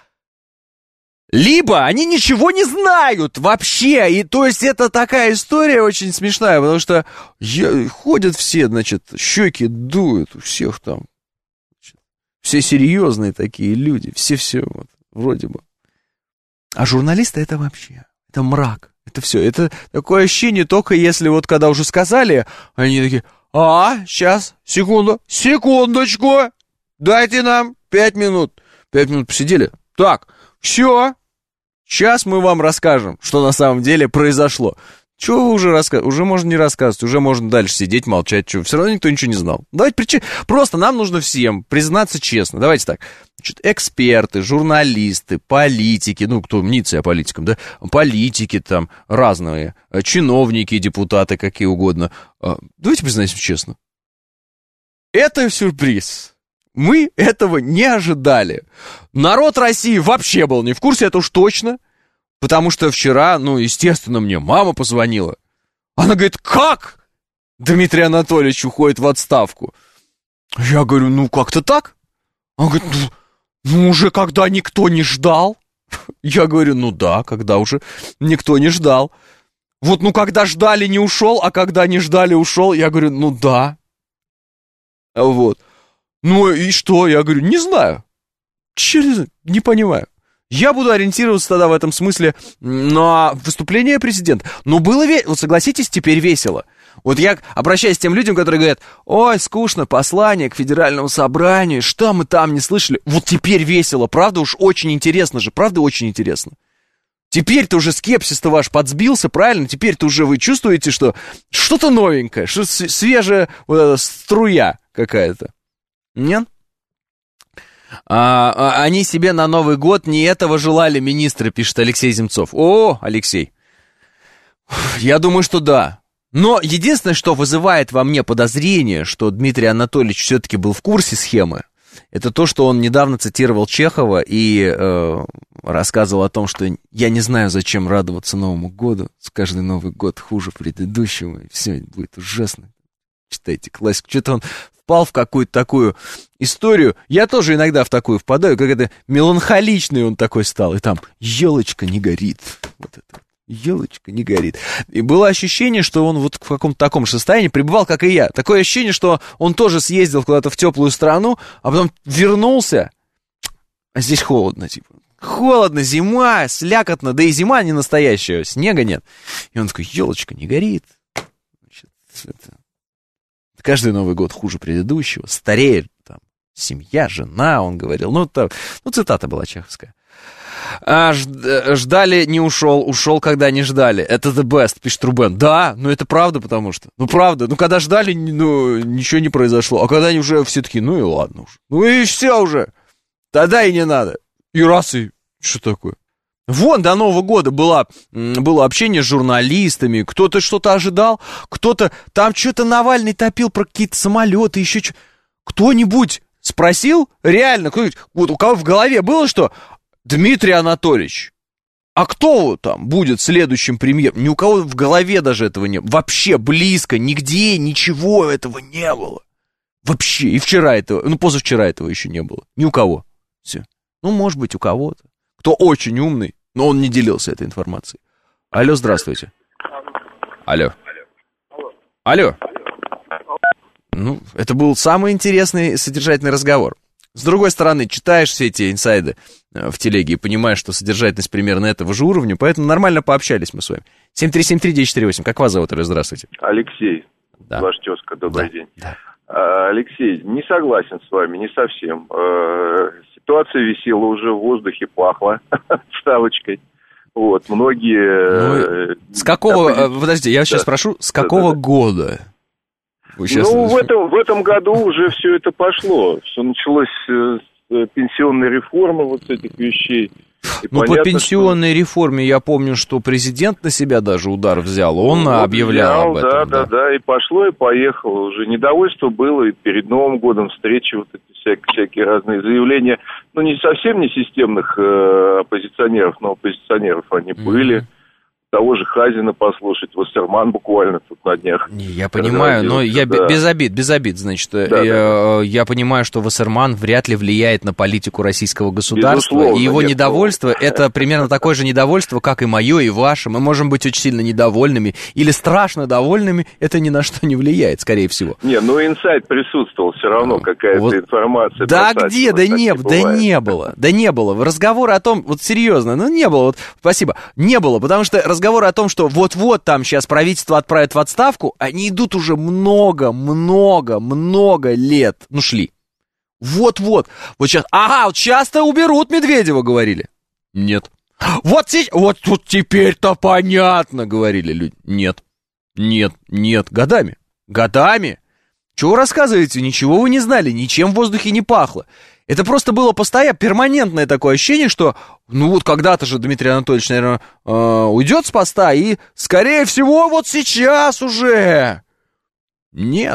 Либо они ничего не знают вообще, и то есть это такая история очень смешная, потому что ходят все, значит, щеки дуют у всех там, значит, все серьезные такие люди, все вот, вроде бы. А журналисты это вообще, это мрак, это все, это такое ощущение только если вот когда уже сказали, они такие, сейчас, секундочку, дайте нам 5 минут. 5 минут посидели, так, все. Сейчас мы вам расскажем, что на самом деле произошло. Чего вы уже рассказываете? Уже можно не рассказывать, уже можно дальше сидеть, молчать. Чего? Все равно никто ничего не знал. Давайте просто нам нужно всем признаться честно. Давайте так. Значит, эксперты, журналисты, политики, ну, кто мнится о политикам, да? Политики там разные, чиновники, депутаты, какие угодно. Давайте признаемся честно. Это сюрприз. Мы этого не ожидали. Народ России вообще был не в курсе, это уж точно. Потому что вчера, ну, естественно, мне мама позвонила. Она говорит, как Дмитрий Анатольевич уходит в отставку? Я говорю, ну, как-то так. Она говорит, ну, уже когда никто не ждал. Я говорю, ну да, когда уже никто не ждал. Вот, ну, когда ждали, не ушел, а когда не ждали, ушел. Я говорю, ну да. Вот. Ну и что? Я говорю, не знаю. Не понимаю. Я буду ориентироваться тогда в этом смысле на выступление президента. Но было вот согласитесь, теперь весело. Вот я обращаюсь к тем людям, которые говорят, ой, скучно, послание к Федеральному собранию, что мы там не слышали. Вот теперь весело, правда уж очень интересно же, правда очень интересно. Теперь-то уже скепсис-то ваш подсбился, правильно? Теперь-то уже вы чувствуете, что что-то новенькое, что свежая струя какая-то. Нет? Они себе на Новый год не этого желали, министры, пишет Алексей Земцов. О, Алексей, я думаю, что да. Но единственное, что вызывает во мне подозрение, что Дмитрий Анатольевич все-таки был в курсе схемы, это то, что он недавно цитировал Чехова и рассказывал о том, что я не знаю, зачем радоваться Новому году, каждый Новый год хуже предыдущего, и все будет ужасно. Читайте классику. Что-то он впал в какую-то такую историю. Я тоже иногда в такую впадаю, как это меланхоличный он такой стал. И там елочка не горит. Вот это. Елочка не горит. И было ощущение, что он вот в каком-то таком же состоянии пребывал, как и я. Такое ощущение, что он тоже съездил куда-то в теплую страну, а потом вернулся, а здесь холодно, типа. Холодно, зима, слякотно, да и зима не настоящая, снега нет. И он такой, елочка не горит. Значит, это... Каждый Новый год хуже предыдущего, стареет там семья, жена, он говорил. Ну, цитата была чеховская. Ждали, не ушел, ушел, когда не ждали. Это the best, пишет Рубен. Да, ну это правда, потому что. Ну правда, ну когда ждали, ну ничего не произошло. А когда они уже все таки, ну и ладно уж. Ну и все уже. Тогда и не надо. И раз, и что такое? Вон до Нового года было общение с журналистами, кто-то что-то ожидал, кто-то там что-то Навальный топил про какие-то самолеты, еще что. Кто-нибудь спросил, реально, вот у кого в голове было, что Дмитрий Анатольевич, а кто там будет следующим премьером? Ни у кого в голове даже этого не было. Вообще близко, нигде ничего этого не было. Вообще, и вчера этого, ну позавчера этого еще не было. Ни у кого. Все. Ну, может быть, у кого-то. Кто очень умный, но он не делился этой информацией. Алло, здравствуйте. Алло. Алло. Ну, это был самый интересный содержательный разговор. С другой стороны, читаешь все эти инсайды в телеге и понимаешь, что содержательность примерно этого же уровня, поэтому нормально пообщались мы с вами. 7373948, как вас зовут, Алло, здравствуйте. Алексей, да. Ваш тезка, добрый день. Да. Алексей, не согласен с вами, не совсем. Ситуация висела уже в воздухе, пахла вставочкой. Вот, многие... С какого, подожди, я сейчас спрошу, с какого года? Сейчас... Ну, в этом году уже все это пошло. Все началось с пенсионной реформы, вот с этих вещей. И ну, по пенсионной реформе я помню, что президент на себя даже удар взял. Он объявлял об этом. Да, и пошло, и поехало. Уже недовольство было, и перед Новым годом встречи, вот эти всякие разные заявления. Ну, не совсем не системных оппозиционеров, но оппозиционеров они были. Того же Хазина послушать, Вассерман буквально тут на днях. Я понимаю, но я без обид, значит, я понимаю, что Вассерман вряд ли влияет на политику российского государства, безусловно, и его недовольство, это примерно такое же недовольство, как и мое, и ваше. Мы можем быть очень сильно недовольными или страшно довольными, это ни на что не влияет, скорее всего. Не, ну инсайт присутствовал, все равно какая-то вот информация. Да где, не было. Разговоры о том, вот серьезно, не было, вот спасибо, не было, потому что разговоры о том, что вот-вот там сейчас правительство отправит в отставку, они идут уже много лет. Ну, шли. Вот-вот. Вот сейчас, вот сейчас-то уберут Медведева, говорили. Нет. Вот тут теперь-то понятно, говорили люди. Нет. Годами. Чего вы рассказываете? Ничего вы не знали, ничем в воздухе не пахло. Это просто было постоянно, перманентное такое ощущение, что, ну вот когда-то же Дмитрий Анатольевич, наверное, уйдет с поста, и, скорее всего, вот сейчас уже. Нет.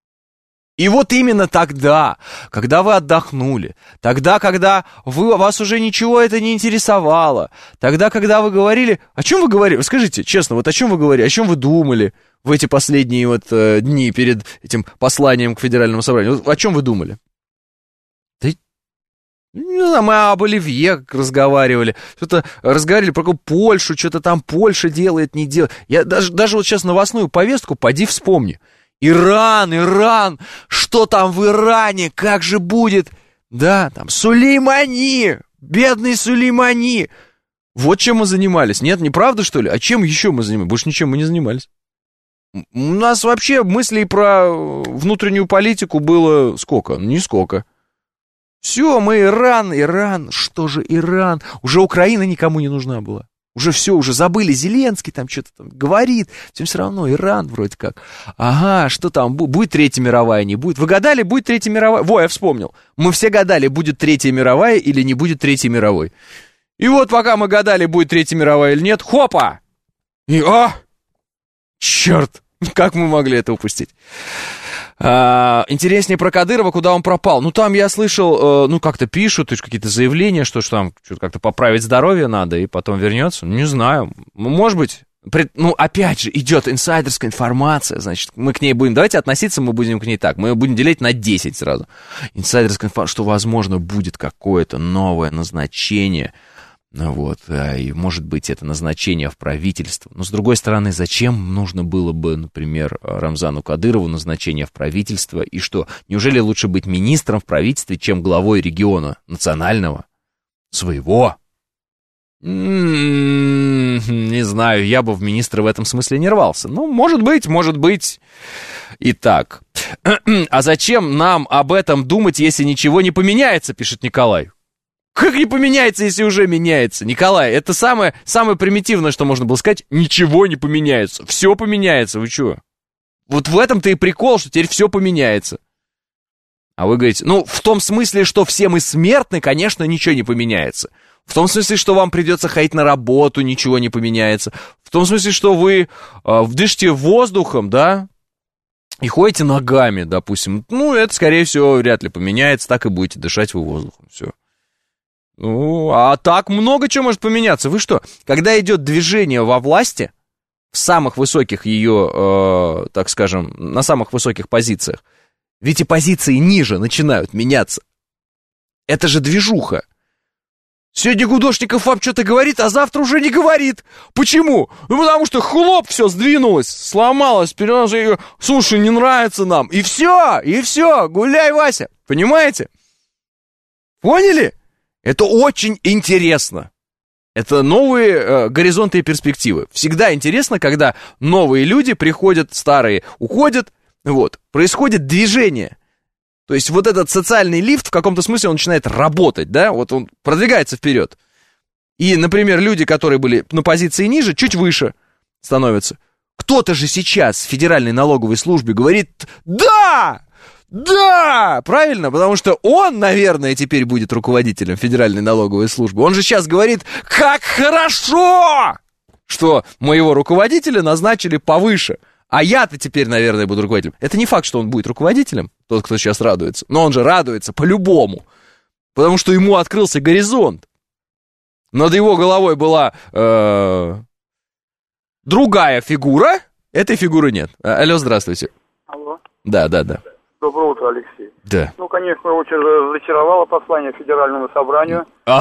И вот именно тогда, когда вы отдохнули, тогда, когда вас уже ничего это не интересовало, тогда, когда вы говорили... О чем вы говорили? Скажите, честно, вот о чем вы говорили, о чем вы думали в эти последние вот дни перед этим посланием к Федеральному собранию? Вот о чем вы думали? Не знаю, мы об Оливье разговаривали, что-то разговаривали про Польшу, что-то там Польша делает, не делает. Я даже вот сейчас новостную повестку поди вспомни. Иран, что там в Иране, как же будет? Да, там Сулеймани, бедный Сулеймани. Вот чем мы занимались. Нет, не правда, что ли? А чем еще мы занимались? Больше ничем мы не занимались. У нас вообще мыслей про внутреннюю политику было сколько? Нисколько. Все, мы Иран, что же Иран? Уже Украина никому не нужна была. Уже все, уже забыли, Зеленский там что-то там говорит, всем все равно, Иран вроде как. Ага, что там, будет Третья мировая, не будет? Вы гадали, будет Третья мировая? Во, я вспомнил. Мы все гадали, будет Третья мировая или не будет Третьей мировой. И вот пока мы гадали, будет Третья мировая или нет, хопа! И, черт, как мы могли это упустить? Интереснее про Кадырова, куда он пропал. Ну, там я слышал, как-то пишут, какие-то заявления, что там что-то как-то поправить здоровье надо, и потом вернется. Не знаю, может быть. Опять же, идет инсайдерская информация, значит, мы к ней будем, давайте относиться, мы будем к ней так, мы будем делить на 10 сразу. Инсайдерская информация, что, возможно, будет какое-то новое назначение. Вот, и может быть это назначение в правительство. Но с другой стороны, зачем нужно было бы, например, Рамзану Кадырову назначение в правительство? И что, неужели лучше быть министром в правительстве, чем главой региона национального? Своего? Не знаю, я бы в министры в этом смысле не рвался. Ну, может быть. Итак, а зачем нам об этом думать, если ничего не поменяется, пишет Николай. Как не поменяется, если уже меняется? Николай, это самое примитивное, что можно было сказать. Ничего не поменяется. Все поменяется, вы чего? Вот в этом-то и прикол, что теперь все поменяется. А вы говорите, в том смысле, что все мы смертны, конечно, ничего не поменяется. В том смысле, что вам придется ходить на работу, ничего не поменяется. В том смысле, что вы дышите воздухом, да, и ходите ногами, допустим. Это, скорее всего, вряд ли поменяется, так и будете дышать вы воздухом, все. А так много чего может поменяться. Вы что, когда идет движение во власти, в самых высоких ее, так скажем, на самых высоких позициях, ведь и позиции ниже начинают меняться. Это же движуха. Сегодня Гудошников вам что-то говорит, а завтра уже не говорит. Почему? Потому что хлоп, все сдвинулось, сломалось, перенос, слушай, не нравится нам. И все, гуляй, Вася. Понимаете? Поняли? Это очень интересно. Это новые горизонты и перспективы. Всегда интересно, когда новые люди приходят, старые уходят, вот, происходит движение. То есть вот этот социальный лифт в каком-то смысле он начинает работать, да, вот он продвигается вперед. И, например, люди, которые были на позиции ниже, чуть выше становятся. Кто-то же сейчас в Федеральной налоговой службе говорит «да! Да!» Правильно? Потому что он, наверное, теперь будет руководителем Федеральной налоговой службы. Он же сейчас говорит «как хорошо!» что моего руководителя назначили повыше. А я-то теперь, наверное, буду руководителем. Это не факт, что он будет руководителем, тот, кто сейчас радуется. Но он же радуется по-любому. Потому что ему открылся горизонт. Над его головой была другая фигура. Этой фигуры нет. Алло, здравствуйте. Алло. Да. Доброе утро, Алексей. Да. Ну, конечно, очень разочаровало послание Федеральному собранию. Да.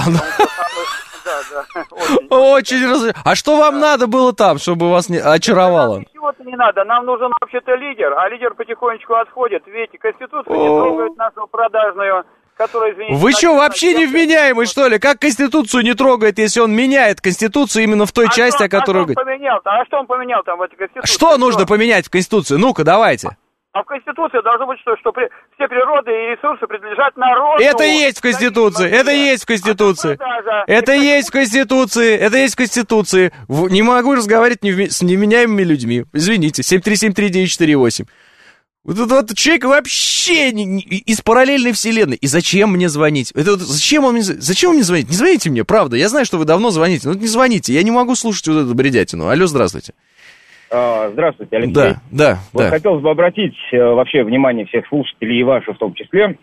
Очень. А что вам надо было там, чтобы вас не очаровало? Ничего-то не надо. Нам нужен вообще-то лидер, а лидер потихонечку отходит. Видите, Конституцию не трогает нашу продажную, которая, извините... Вы что, вообще невменяемый, что ли? Как Конституцию не трогает, если он меняет Конституцию именно в той части, о которой... А что он поменял там в этой Конституции? Что нужно поменять в Конституции? Ну-ка, давайте. А в Конституции должно быть, что все природы и ресурсы принадлежат народу. Это и есть в Конституции. Это и есть в Конституции. Это и есть в Конституции. Это и есть в Конституции. Не могу разговаривать с невменяемыми людьми. Извините. 7373948. Вот этот человек вообще из параллельной вселенной. И зачем мне звонить? Зачем он мне звонит? Не звоните мне, правда. Я знаю, что вы давно звоните. Но не звоните. Я не могу слушать вот эту бредятину. Алло, здравствуйте. Здравствуйте, Алексей. Да. Хотелось бы обратить вообще внимание всех слушателей и ваше в том числе.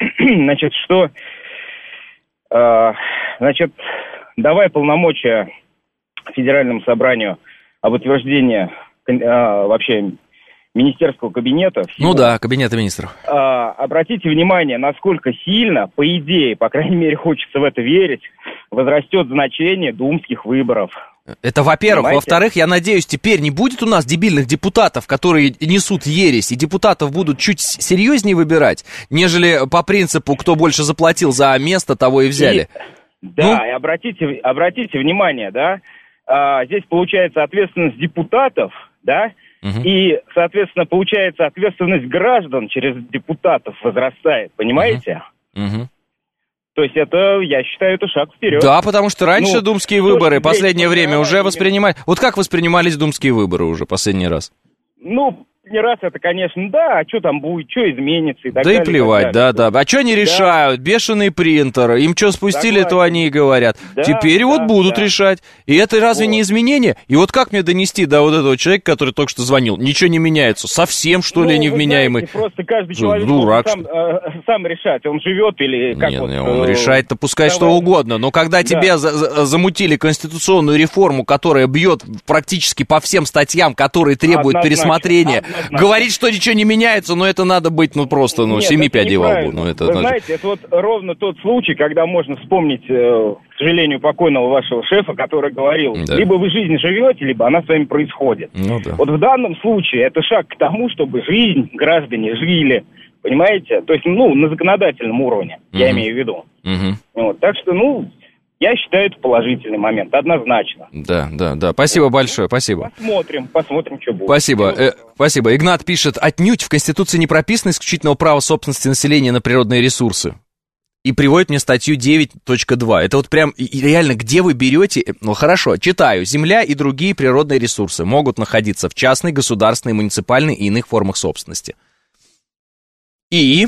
Давая полномочия Федеральному собранию об утверждении вообще министерского кабинета. Кабинета министров. Обратите внимание, насколько сильно, по идее, по крайней мере, хочется в это верить, возрастет значение думских выборов. Это во-первых. Понимаете? Во-вторых, я надеюсь, теперь не будет у нас дебильных депутатов, которые несут ересь, и депутатов будут чуть серьезнее выбирать, нежели по принципу, кто больше заплатил за место, того и взяли. И обратите внимание, да, здесь получается ответственность депутатов, да, и, соответственно, получается ответственность граждан через депутатов возрастает, понимаете? То есть это, я считаю, это шаг вперед. Да, потому что раньше думские выборы последнее время уже воспринимали... Вот как воспринимались думские выборы уже последний раз? Не раз это, конечно, да, а что там будет, что изменится и так далее. Да и плевать, да. А что они решают? Бешеный принтер, им что спустили, то они и говорят. Теперь будут решать. И это разве не изменение? И вот как мне донести до вот этого человека, который только что звонил? Ничего не меняется. Совсем, что ли, невменяемый? Знаете, просто каждый человек дурак, сам решать, он живет или как он решает-то пускай что угодно. Но когда тебе замутили конституционную реформу, которая бьет практически по всем статьям, которые требуют пересмотрения, говорить, что ничего не меняется, но это надо быть, просто, семи пядей во лбу. Вы знаете, это вот ровно тот случай, когда можно вспомнить, к сожалению, покойного вашего шефа, который говорил, либо вы жизнь живете, либо она с вами происходит. Вот в данном случае это шаг к тому, чтобы жизнь граждане жили, понимаете? То есть, на законодательном уровне, я имею в виду. Так что, я считаю, это положительный момент, однозначно. Да. Спасибо большое, спасибо. Посмотрим, что будет. Спасибо. Игнат пишет, отнюдь в Конституции не прописано исключительного права собственности населения на природные ресурсы. И приводит мне статью 9.2. Это вот прям реально, где вы берете... Хорошо, читаю. Земля и другие природные ресурсы могут находиться в частной, государственной, муниципальной и иных формах собственности. И...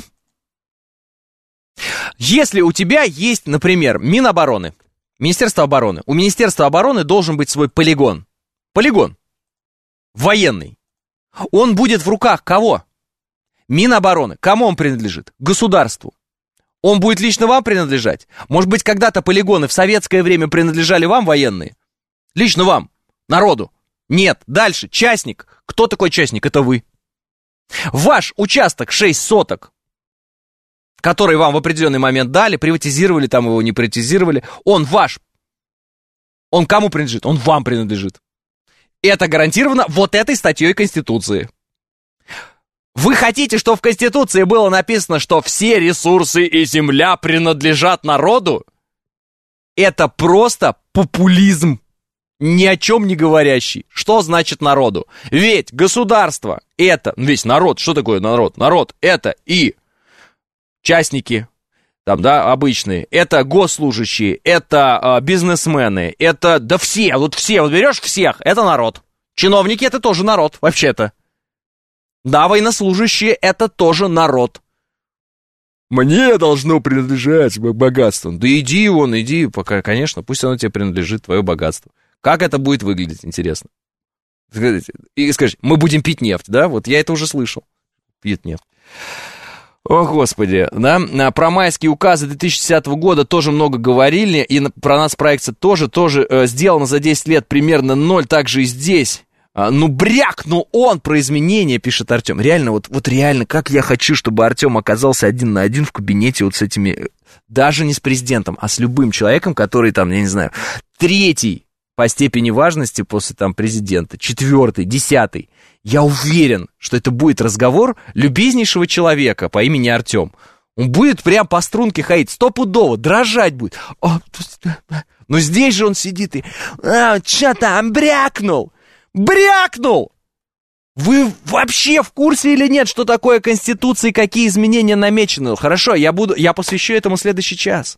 Если у тебя есть, например, Минобороны, Министерство обороны, у Министерства обороны должен быть свой полигон. Полигон. Военный. Он будет в руках кого? Минобороны. Кому он принадлежит? Государству. Он будет лично вам принадлежать? Может быть, когда-то полигоны в советское время принадлежали вам, военные? Лично вам, народу? Нет. Дальше. Частник. Кто такой частник? Это вы. Ваш участок 6 соток, который вам в определенный момент дали, приватизировали, там его не приватизировали, он ваш. Он кому принадлежит? Он вам принадлежит. Это гарантировано вот этой статьей Конституции. Вы хотите, чтобы в Конституции было написано, что все ресурсы и земля принадлежат народу? Это просто популизм, ни о чем не говорящий. Что значит народу? Ведь государство — это... Весь народ, что такое народ? Народ — это и частники, там, да, обычные, это госслужащие, это бизнесмены, это, да все, вот берешь всех, это народ. Чиновники — это тоже народ, вообще-то. Да, военнослужащие — это тоже народ. Мне должно принадлежать богатство. Да иди, пока, конечно, пусть оно тебе принадлежит, твое богатство. Как это будет выглядеть, интересно? И скажи, мы будем пить нефть, да? Вот я это уже слышал. Пьет нефть. О, Господи, да? Про майские указы 2010 года тоже много говорили, и про нацпроекция тоже сделано за 10 лет примерно 0, также и здесь. Ну, брякнул он про изменения, пишет Артем. Реально, вот реально, как я хочу, чтобы Артем оказался 1 на 1 в кабинете вот с этими, даже не с президентом, а с любым человеком, который там, я не знаю, 3-й по степени важности после там президента, 4-й, 10-й. Я уверен, что это будет разговор любезнейшего человека по имени Артем. Он будет прям по струнке ходить, стопудово, дрожать будет. Но здесь же он сидит и... Чё там, брякнул? Брякнул! Вы вообще в курсе или нет, что такое Конституция и какие изменения намечены? Хорошо, я посвящу этому следующий час.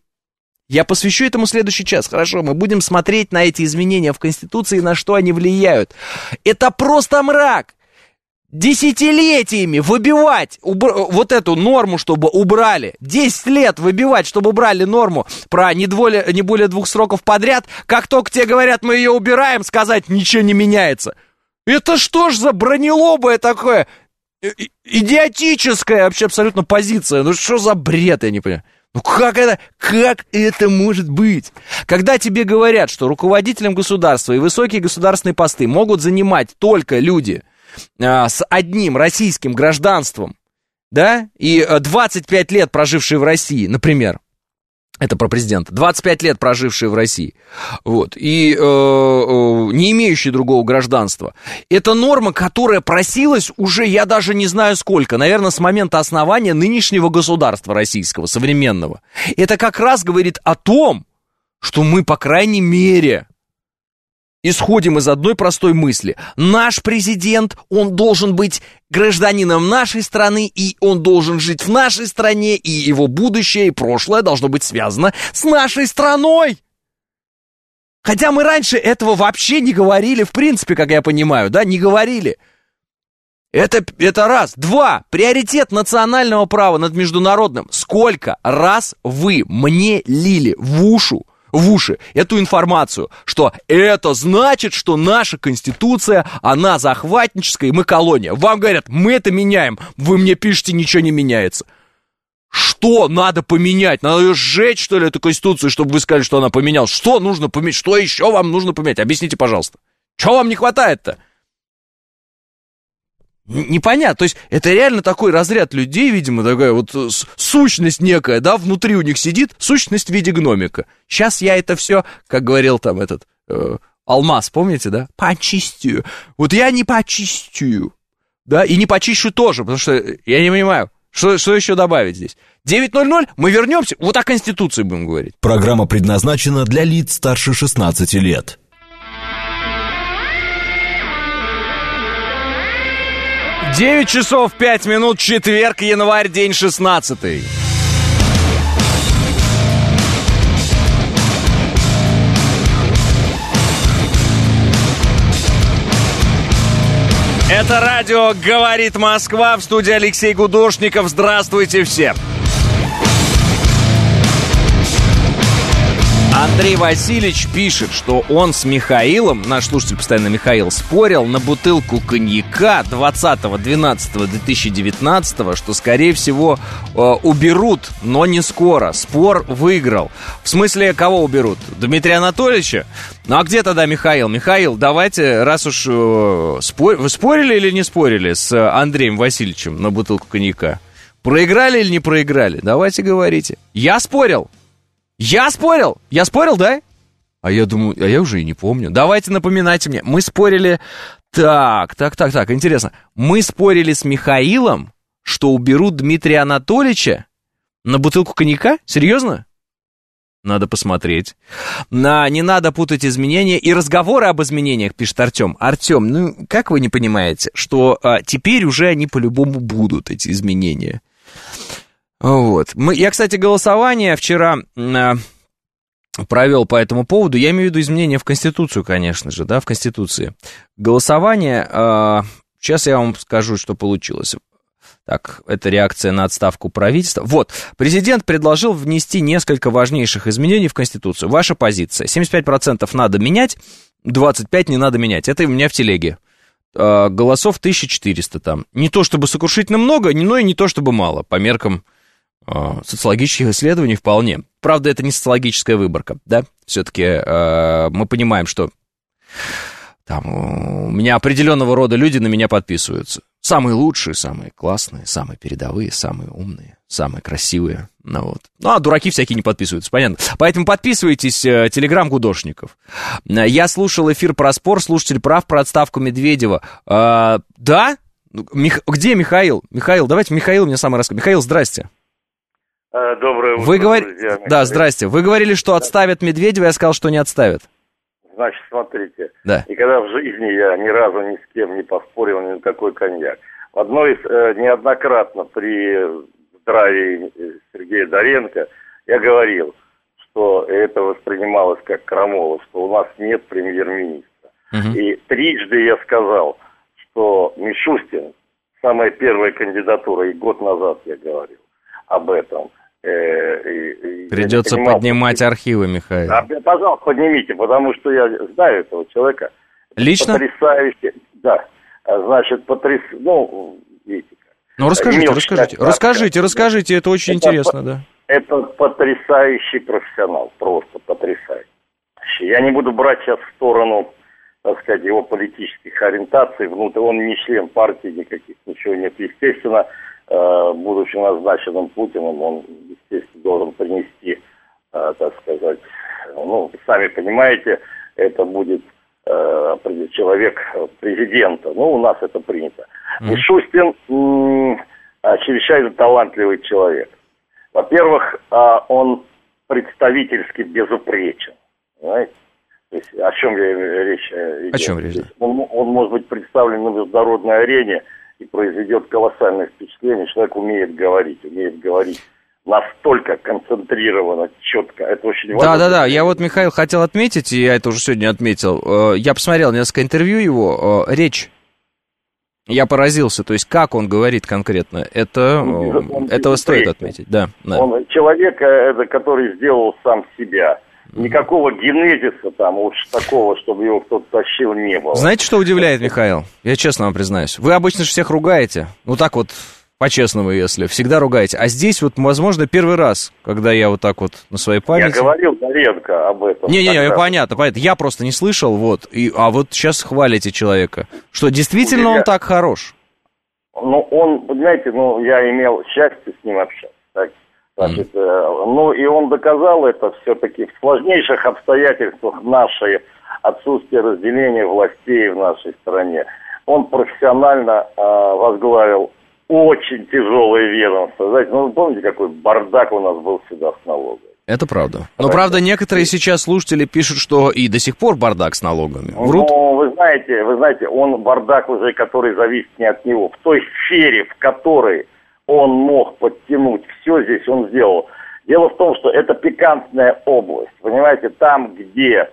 Хорошо, мы будем смотреть на эти изменения в Конституции, на что они влияют. Это просто мрак. Десятилетиями выбивать вот эту норму, чтобы убрали. 10 лет выбивать, чтобы убрали норму про не более 2 сроков подряд. Как только тебе говорят, мы ее убираем, сказать, ничего не меняется. Это что ж за бронелобое такое? Идиотическая вообще абсолютно позиция. Ну что за бред, я не понимаю. Ну как это может быть? Когда тебе говорят, что руководителем государства и высокие государственные посты могут занимать только люди с одним российским гражданством, да, и 25 лет прожившие в России, например, это про президента, 25 лет прожившие в России, вот, и не имеющие другого гражданства. Это норма, которая просилась уже, я даже не знаю сколько, наверное, с момента основания нынешнего государства российского, современного. Это как раз говорит о том, что мы, по крайней мере... исходим из одной простой мысли. Наш президент, он должен быть гражданином нашей страны, и он должен жить в нашей стране, и его будущее и прошлое должно быть связано с нашей страной. Хотя мы раньше этого вообще не говорили, в принципе, как я понимаю, да, не говорили. Это раз. 2. Приоритет национального права над международным. Сколько раз вы мне лили в уши эту информацию, что это значит, что наша Конституция, она захватническая, и мы колония. Вам говорят, мы это меняем, вы мне пишете, ничего не меняется. Что надо поменять? Надо ее сжечь, что ли, эту Конституцию, чтобы вы сказали, что она поменялась? Что нужно поменять? Что еще вам нужно поменять? Объясните, пожалуйста. Чего вам не хватает-то? Непонятно, то есть это реально такой разряд людей, видимо, такая вот сущность некая, да, внутри у них сидит, сущность в виде гномика. Сейчас я это все, как говорил там этот Алмаз, помните, да, почистю. Вот я не почистю, да, и не почищу тоже, потому что я не понимаю, что еще добавить здесь. 9:00, мы вернемся, вот о Конституции будем говорить. Программа предназначена для лиц старше 16 лет. 9 часов 5 минут, четверг, январь, день 16. Это радио «Говорит Москва», в студии Алексей Гудошников. Здравствуйте всем. Андрей Васильевич пишет, что он с Михаилом, наш слушатель постоянно Михаил, спорил на бутылку коньяка 20.12.2019, что, скорее всего, уберут, но не скоро. Спор выиграл. В смысле, кого уберут? Дмитрия Анатольевича? Ну, а где тогда Михаил? Михаил, давайте, раз уж вы спорили или не спорили с Андреем Васильевичем на бутылку коньяка? Проиграли или не проиграли? Давайте говорите. Я спорил. Я спорил, да? А я думаю, я уже и не помню. Давайте напоминайте мне. Мы спорили Так, интересно. Мы спорили с Михаилом, что уберут Дмитрия Анатольевича на бутылку коньяка? Серьезно? Надо посмотреть. Не надо путать изменения и разговоры об изменениях, пишет Артем. Артем, ну, как вы не понимаете, что теперь уже они по-любому будут, эти изменения? Вот. Я, кстати, голосование вчера провел по этому поводу. Я имею в виду изменения в Конституцию, конечно же, да, в Конституции. Голосование, сейчас я вам скажу, что получилось. Так, это реакция на отставку правительства. Вот, президент предложил внести несколько важнейших изменений в Конституцию. Ваша позиция. 75% надо менять, 25% не надо менять. Это у меня в телеге. Голосов 1400 там. Не то чтобы сокрушительно много, но и не то чтобы мало. По меркам социологических исследований вполне. Правда, это не социологическая выборка, да? Все-таки мы понимаем, что там у меня определенного рода люди на меня подписываются. Самые лучшие, самые классные, самые передовые, самые умные, самые красивые. Ну, вот. А дураки всякие не подписываются, понятно. Поэтому подписывайтесь, телеграм-гудошников. Я слушал эфир про спор, слушатель прав про отставку Медведева. Да? Где Михаил? Михаил, давайте Михаил мне сам расскажет. Михаил, здрасте. Доброе утро, друзья. Да, здрасте. Вы говорили, что отставят Медведева, я сказал, что не отставят. Значит, смотрите, да. Никогда в жизни я ни разу ни с кем не поспорил ни на какой коньяк. В одной из, неоднократно при здравии Сергея Доренко я говорил, что это воспринималось как крамола, что у нас нет премьер-министра. И трижды я сказал, что Мишустин, самая первая кандидатура, и год назад я говорил об этом. Придется поднимать архивы, Михаил. Пожалуйста, поднимите, потому что я знаю этого человека. Лично? Потрясающе, да. Значит, видите как. Ну, расскажите, это очень интересно, да. Это потрясающий профессионал, просто потрясающий. Я не буду брать сейчас в сторону, так сказать, его политических ориентаций, он не член партии никаких, ничего нет, естественно. Будучи назначенным Путиным, он, естественно, должен принести, так сказать, сами понимаете, это будет человек президента. У нас это принято. Мишустин чрезвычайно талантливый человек. Во-первых, он представительски безупречен. Понимаете? То есть, о чем речь идет? О чем речь? Он может быть представлен на международной арене и произведет колоссальное впечатление. Человек умеет говорить настолько концентрированно, четко. Это очень важно. Да. Я вот, Михаил, хотел отметить, и я это уже сегодня отметил. Я посмотрел несколько интервью его, речь. Я поразился, то есть как он говорит конкретно. Этого стоит отметить, да. Он человек, который сделал сам себя. Никакого генезиса там уж такого, чтобы его кто-то тащил, не было. Знаете, что удивляет, Михаил? Я честно вам признаюсь. Вы обычно же всех ругаете. Так вот, по-честному, если. Всегда ругаете. А здесь вот, возможно, первый раз, когда я вот так вот на своей памяти... Я говорил Доренко об этом. Не, понятно. Я просто не слышал, а вот сейчас хвалите человека. Что, действительно он так хорош? Он, понимаете, я имел счастье с ним общаться. Так? Значит, и он доказал это все-таки в сложнейших обстоятельствах нашей отсутствия разделения властей в нашей стране. Он профессионально возглавил очень тяжелое ведомство. Знаете, вы помните, какой бардак у нас был всегда с налогами? Это правда. Но, правда, некоторые сейчас слушатели пишут, что и до сих пор бардак с налогами. Врут? Вы знаете, он бардак уже, который зависит не от него. В той сфере, в которой он мог подтянуть все, здесь он сделал. Дело в том, что это пикантная область. Понимаете, там, где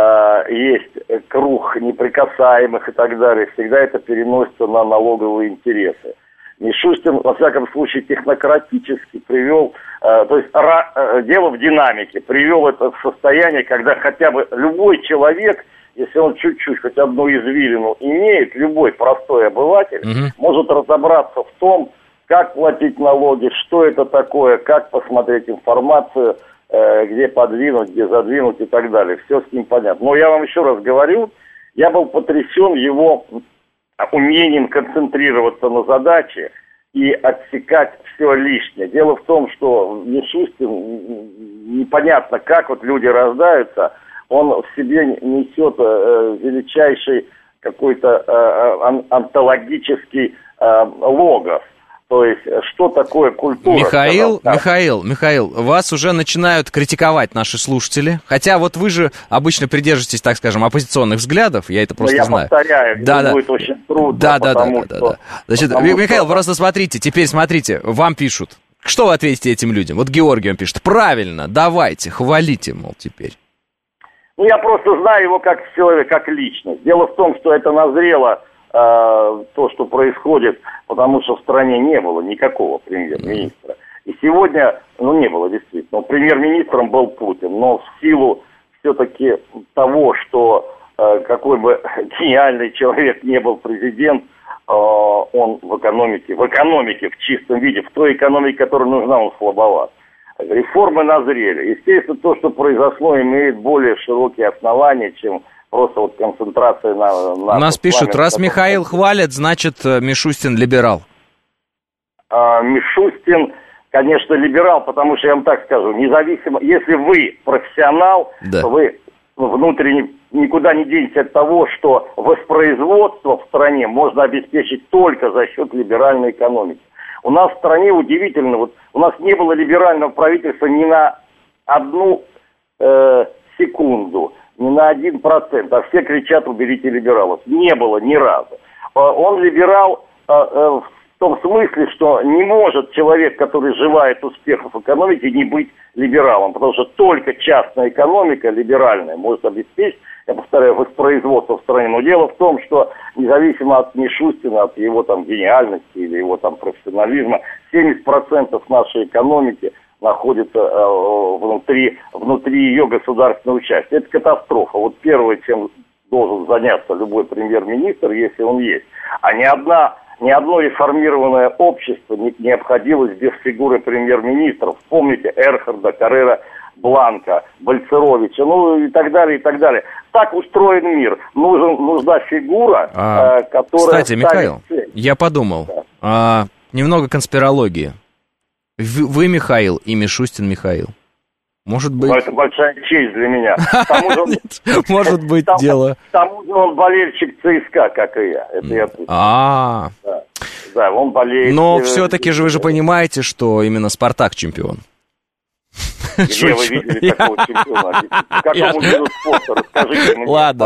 есть круг неприкасаемых и так далее, всегда это переносится на налоговые интересы. Мишустин, во всяком случае, технократически привел, то есть дело в динамике, привел это в состояние, когда хотя бы любой человек, если он чуть-чуть, хоть одну извилину имеет, любой простой обыватель, может разобраться в том, как платить налоги, что это такое, как посмотреть информацию, где подвинуть, где задвинуть и так далее. Все с ним понятно. Но я вам еще раз говорю, я был потрясен его умением концентрироваться на задаче и отсекать все лишнее. Дело в том, что Мишустин, непонятно как люди рождаются, он в себе несет величайший какой-то онтологический логос. То есть, что такое культура? Михаил, вас уже начинают критиковать наши слушатели. Хотя вот вы же обычно придерживаетесь, так скажем, оппозиционных взглядов, я это просто знаю. Я повторяю, будет очень трудно, Да. Значит, Михаил, просто теперь смотрите, вам пишут. Что вы ответите этим людям? Вот Георгий вам пишет, правильно, давайте, хвалите, мол, теперь. Я просто знаю его как человека, как личность. Дело в том, что это назрело то, что происходит, потому что в стране не было никакого премьер-министра. И сегодня, не было действительно. Премьер-министром был Путин, но в силу все-таки того, что какой бы гениальный человек не был президент, он в экономике в чистом виде, в той экономике, которая нужна, он слабоват. Реформы назрели. Естественно, то, что произошло, имеет более широкие основания, чем просто концентрация на... У нас пишут, раз Михаил хвалит, значит, Мишустин либерал. Мишустин, конечно, либерал, потому что, я вам так скажу, независимо... Если вы профессионал, то вы внутренне никуда не денетесь от того, что воспроизводство в стране можно обеспечить только за счет либеральной экономики. У нас в стране удивительно, у нас не было либерального правительства ни на одну секунду, ни на 1%, а все кричат, уберите либералов. Не было ни разу. Он либерал в том смысле, что не может человек, который желает успехов в экономике, не быть либералом, потому что только частная экономика, либеральная, может обеспечить, я повторяю, воспроизводство в стране. Но дело в том, что независимо от Мишустина, от его гениальности или его профессионализма, 70% нашей экономики находится внутри ее государственного участия. Это катастрофа. Первое, чем должен заняться любой премьер-министр, если он есть. А ни одно реформированное общество не обходилось без фигуры премьер-министров. Помните Эрхарда, Каррера, Бланка, Бальцеровича, и так далее, и так далее. Так устроен мир. Нужна фигура, которая... Кстати, Михаил, я подумал, немного конспирологии. Вы Михаил и Мишустин Михаил. Может быть... Это большая честь для меня. Может быть, дело... К тому же он болельщик ЦСКА, как и я. Это я точно. Да, он болеет... Но все-таки же вы же понимаете, что именно Спартак чемпион. Где вы видели такого чемпиона? К какому виду спорта? Расскажите мне. Ладно.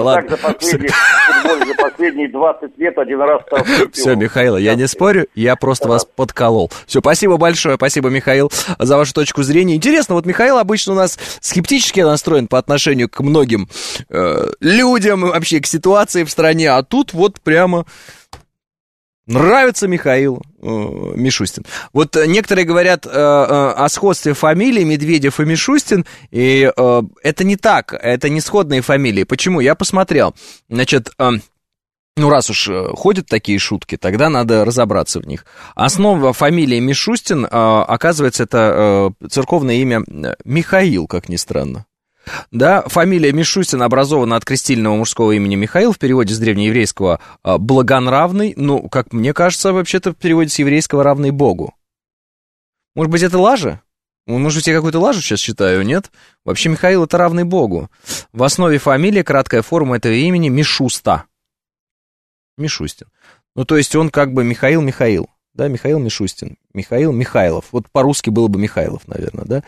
За последние 20 лет один раз стал чемпионом. Все, Михаил, я не спорю, я просто вас подколол. Все, спасибо большое, спасибо, Михаил, за вашу точку зрения. Интересно, Михаил обычно у нас скептически настроен по отношению к многим людям, вообще к ситуации в стране, а тут прямо... Нравится Михаилу Мишустин. Некоторые говорят о сходстве фамилий Медведев и Мишустин, и это не так, это не сходные фамилии. Почему? Я посмотрел. Значит, раз уж ходят такие шутки, тогда надо разобраться в них. Основа фамилии Мишустин, оказывается, это церковное имя Михаил, как ни странно. Да, фамилия Мишустин образована от крестильного мужского имени Михаил, в переводе с древнееврейского «благонравный», как мне кажется, вообще-то в переводе с еврейского «равный Богу». Может быть, это лажа? Может быть, я какую-то лажу сейчас читаю, нет? Вообще, Михаил — это равный Богу. В основе фамилии краткая форма этого имени Мишуста. Мишустин. То есть он как бы Михаил. Да, Михаил Мишустин, Михаил Михайлов. По-русски было бы Михайлов, наверное, да?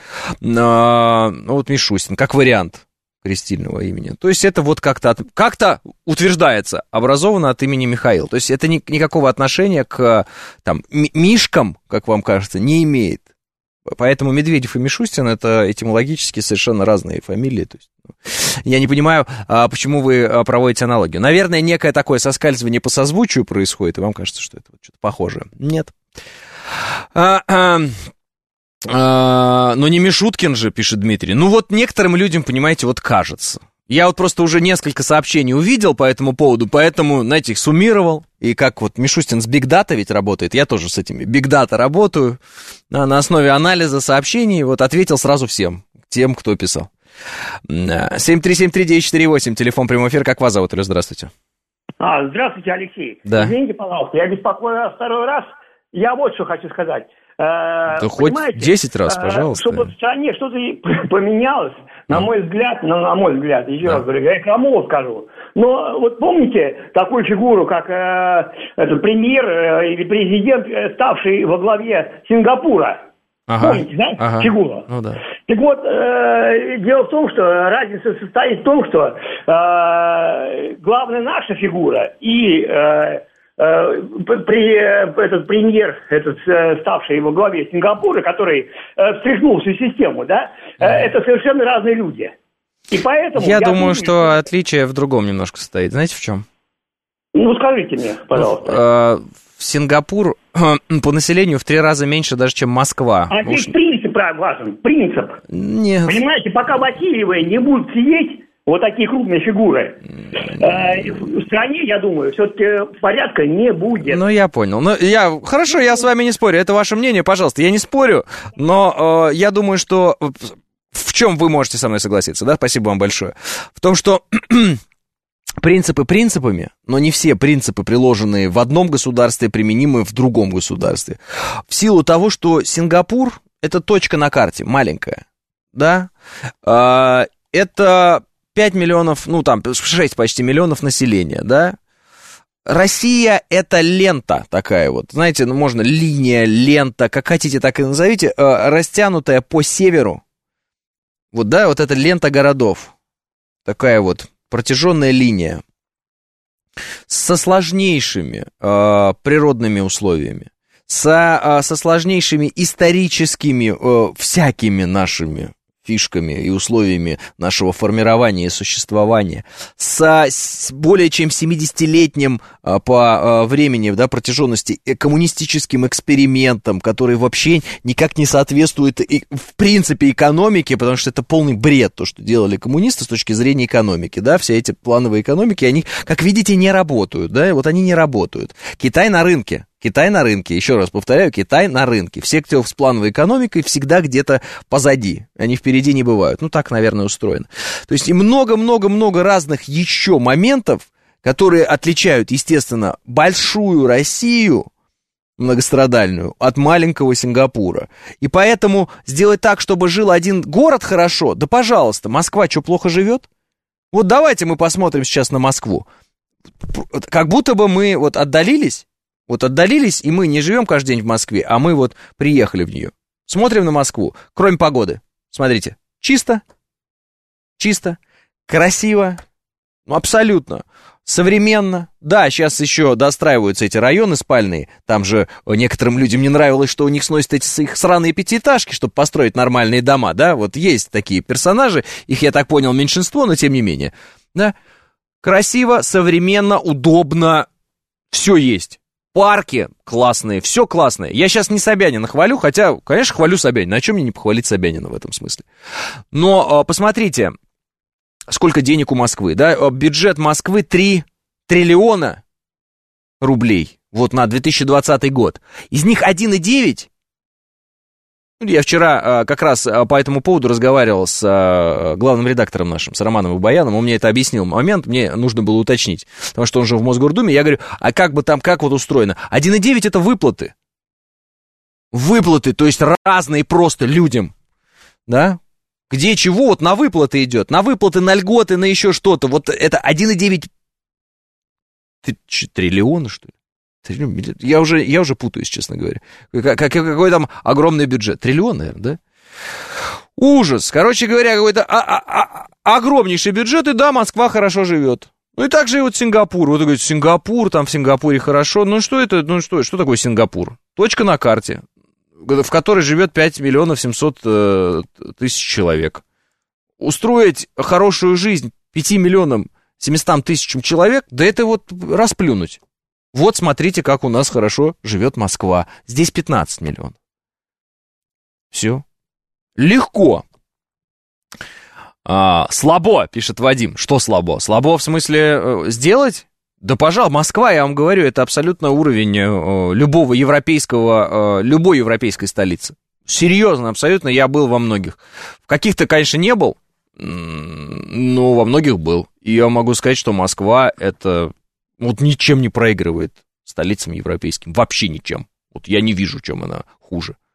Мишустин, как вариант крестильного имени. То есть это как-то утверждается, образовано от имени Михаил. То есть это никакого отношения к Мишкам, как вам кажется, не имеет. Поэтому Медведев и Мишустин — это этимологически совершенно разные фамилии. То есть, я не понимаю, почему вы проводите аналогию. Наверное, некое такое соскальзывание по созвучию происходит, и вам кажется, что это что-то похожее. Нет. Но не Мишуткин же, пишет Дмитрий. Некоторым людям, понимаете, кажется. Я просто уже несколько сообщений увидел по этому поводу, поэтому, знаете, их суммировал. И как Мишустин с Big Data ведь работает, я тоже с этими Big Data работаю. На основе анализа сообщений ответил сразу всем, тем, кто писал. 7373948, телефон прямой эфир. Как вас зовут? Алло, здравствуйте. Здравствуйте, Алексей. Да. Извините, пожалуйста, я беспокою вас второй раз. Я вот что хочу сказать. Да хоть 10 раз, пожалуйста. Чтобы в стране что-то поменялось, на мой взгляд, еще раз говорю, я крамолу скажу. Но вот помните такую фигуру, как этот премьер или президент, ставший во главе Сингапура? Помните, да, фигуру? Ну, да. Так вот, дело в том, что разница состоит в том, что главная наша фигура и этот премьер, ставший во главе Сингапура, который встряхнул всю систему, да, это совершенно разные люди. И поэтому я думаю, что отличие в другом немножко состоит. Знаете, в чем? Ну, скажите мне, пожалуйста. Сингапур по населению в 3 раза меньше даже, чем Москва. А здесь принцип важен, принцип. Нет. Понимаете, пока Васильевы не будут сидеть, вот такие крупные фигуры, в стране, я думаю, все-таки порядка не будет. Ну, я понял. Хорошо, я с вами не спорю. Это ваше мнение, пожалуйста. Я не спорю, но я думаю, что... В чем вы можете со мной согласиться, да? Спасибо вам большое. В том, что принципы принципами, но не все принципы, приложенные в одном государстве, применимы в другом государстве. В силу того, что Сингапур – это точка на карте, маленькая, да? Это 5 миллионов, 6 почти миллионов населения, да? Россия – это лента такая вот, знаете, можно линия, лента, как хотите, так и назовите, растянутая по северу. Вот, да, вот эта лента городов, такая вот протяженная линия со сложнейшими природными условиями, со сложнейшими историческими всякими нашими фишками и условиями нашего формирования и существования, с более чем 70-летним по времени, да, протяженности коммунистическим экспериментом, который вообще никак не соответствует в принципе экономике, потому что это полный бред, то, что делали коммунисты с точки зрения экономики, да, все эти плановые экономики, они, как видите, не работают, да, вот они не работают. Китай на рынке, еще раз повторяю, Китай на рынке. Все, кто с плановой экономикой, всегда где-то позади, они впереди не бывают. Ну, так, наверное, устроено. То есть и много-много-много разных еще моментов, которые отличают, естественно, большую Россию, многострадальную, от маленького Сингапура. И поэтому сделать так, чтобы жил один город хорошо, да пожалуйста, Москва что, плохо живет? Вот давайте мы посмотрим сейчас на Москву. Как будто бы мы вот отдалились, и мы не живем каждый день в Москве, а мы вот приехали в нее. Смотрим на Москву, кроме погоды. Смотрите, чисто, красиво, абсолютно, современно. Да, сейчас еще достраиваются эти районы спальные. Там же некоторым людям не нравилось, что у них сносят эти их сраные пятиэтажки, чтобы построить нормальные дома, да. Вот есть такие персонажи, их, я так понял, меньшинство, но тем не менее. Да, красиво, современно, удобно, все есть. Парки классные, все классное. Я сейчас не Собянина хвалю, хотя, конечно, хвалю Собянина. А чем мне не похвалить Собянина в этом смысле? Но посмотрите, сколько денег у Москвы, да? Бюджет Москвы 3 триллиона рублей, вот на 2020 год. Из них 1,9. Я вчера как раз по этому поводу разговаривал с главным редактором нашим, с Романом Бабаяном, он мне это объяснил момент, мне нужно было уточнить, потому что он же в Мосгордуме, я говорю, а как бы там, как вот устроено? 1,9 это выплаты. Выплаты, то есть разные просто людям, да? Где чего, вот на выплаты идет, на выплаты, на льготы, на еще что-то, вот это 1,9 триллиона, что ли? Я уже путаюсь, честно говоря. Какой там огромный бюджет? Триллион, наверное, да? Ужас. Короче говоря, какой-то огромнейший бюджет, и да, Москва хорошо живет. Ну и так же и вот Сингапур. Вот говорит, Сингапур, там в Сингапуре хорошо. Ну что это, что такое Сингапур? Точка на карте, в которой живет 5 миллионов 700 тысяч человек. Устроить хорошую жизнь 5 миллионам 700 тысячам человек, да это вот расплюнуть. Вот смотрите, как у нас хорошо живет Москва. Здесь 15 миллионов. Все. Легко. Слабо, пишет Вадим. Что слабо? Слабо в смысле сделать? Да, пожалуйста, Москва, я вам говорю, это абсолютно уровень любой европейской столицы. Серьезно, абсолютно, я был во многих. В каких-то, конечно, не был, но во многих был. И я могу сказать, что Москва это... Вот ничем не проигрывает столицам европейским. Вообще ничем. Вот я не вижу, чем она хуже.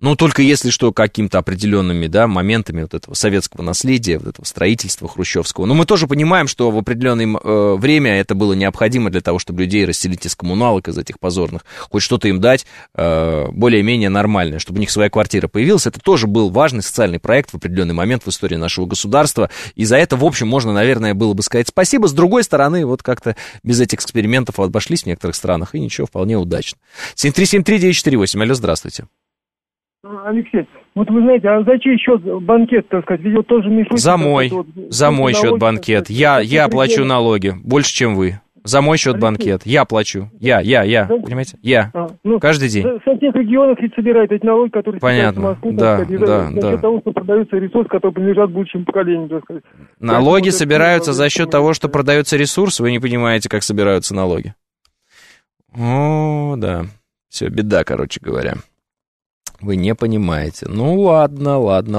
Ну, только если что, какими-то определенными, да, моментами вот этого советского наследия, вот этого строительства хрущевского. Но мы тоже понимаем, что в определенное время это было необходимо для того, чтобы людей расселить из коммуналок, из этих позорных, хоть что-то им дать более-менее нормальное, чтобы у них своя квартира появилась. Это тоже был важный социальный проект в определенный момент в истории нашего государства. И за это, в общем, можно, наверное, было бы сказать спасибо. С другой стороны, вот как-то без этих экспериментов обошлись в некоторых странах, и ничего, вполне удачно. 7373948. Алло, здравствуйте. Алексей, вот вы знаете, а за чей счет банкет, так сказать, ведь вот тоже Мишустин... За мой счет банкет. Я плачу налоги, больше, чем вы. За мой счет банкет. Я плачу. Я, понимаете? Я. Каждый день. Со всех регионов ведь собирают эти налоги, которые... Понятно, да. За счет того, что продаются ресурсы, которые принадлежат будущему поколению, так сказать. Налоги собираются за счет того, что продается ресурс, вы не понимаете, как собираются налоги. О, да. Все, беда, короче говоря. Вы не понимаете. Ну, ладно.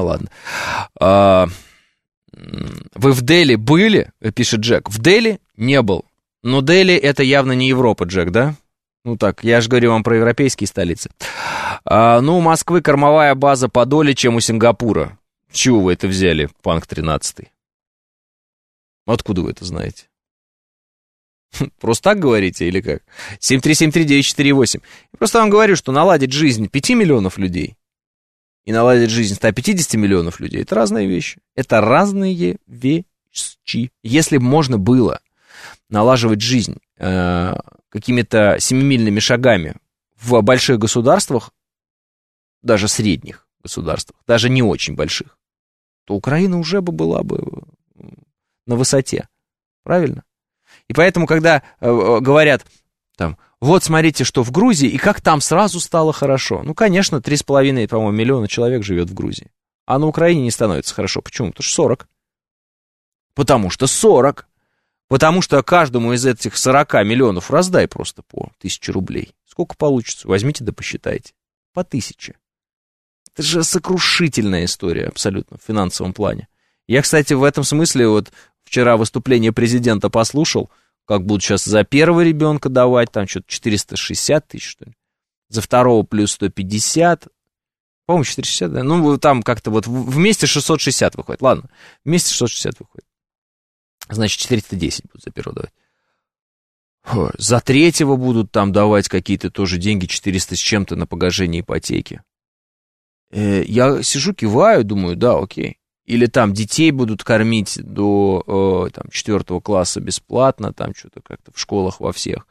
Вы в Дели были? Пишет Джек. В Дели не был. Но Дели это явно не Европа, Джек, да? Ну так, я же говорю вам про европейские столицы. У Москвы кормовая база подолее, чем у Сингапура. С чего вы это взяли, Панк 13? Откуда вы это знаете? Просто так говорите или как? 7373948. Я просто вам говорю, что наладить жизнь 5 миллионов людей и наладить жизнь 150 миллионов людей — это разные вещи. Это разные вещи. Если бы можно было налаживать жизнь какими-то семимильными шагами в больших государствах, даже средних государствах, даже не очень больших, то Украина уже была бы на высоте. Правильно? И поэтому, когда говорят, там, вот смотрите, что в Грузии, и как там сразу стало хорошо. Ну, конечно, 3,5, по-моему, миллиона человек живет в Грузии. А на Украине не становится хорошо. Почему? Потому что 40. Потому что 40. Потому что каждому из этих 40 миллионов раздай просто по 1000 рублей. Сколько получится? Возьмите да посчитайте. По 1000. Это же сокрушительная история абсолютно в финансовом плане. Я, кстати, в этом смысле вот вчера выступление президента послушал, как будут сейчас за первого ребенка давать, там что-то 460 тысяч, что ли. За второго плюс 150, по-моему, 460, да? Ну, там как-то вот вместе 660 выходит. Ладно, вместе 660 выходит. Значит, 410 будут за первого давать. За третьего будут там давать какие-то тоже деньги, 400 с чем-то на погашение ипотеки. Я сижу, киваю, думаю, да, окей. Или там детей будут кормить до 4 класса бесплатно, там что-то как-то в школах во всех.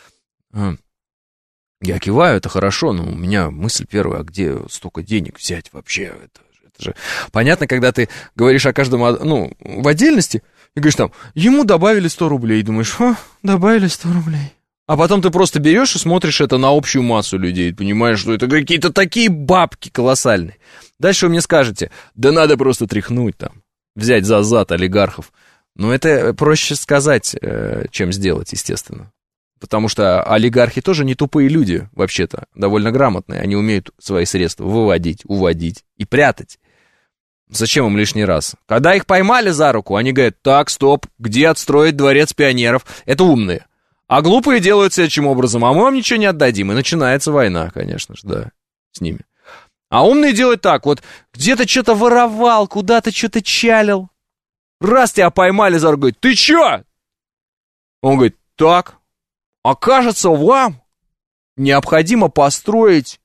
Я киваю, это хорошо, но у меня мысль первая, а где столько денег взять вообще? Это же понятно, когда ты говоришь о каждом, в отдельности, и говоришь там, ему добавили 100 рублей, и думаешь, добавили 100 рублей. А потом ты просто берешь и смотришь это на общую массу людей, и понимаешь, что это какие-то такие бабки колоссальные. Дальше вы мне скажете, да надо просто тряхнуть там, взять за зад олигархов. Но это проще сказать, чем сделать, естественно. Потому что олигархи тоже не тупые люди, вообще-то, довольно грамотные. Они умеют свои средства выводить, уводить и прятать. Зачем им лишний раз? Когда их поймали за руку, они говорят, так, стоп, где отстроить дворец пионеров? Это умные. А глупые делают следующим образом, а мы вам ничего не отдадим. И начинается война, конечно же, да, с ними. А умные делают так, вот где-то что-то воровал, куда-то что-то чалил. Раз тебя поймали за руку, говорит, ты чё? Он говорит, так, окажется, вам необходимо построить,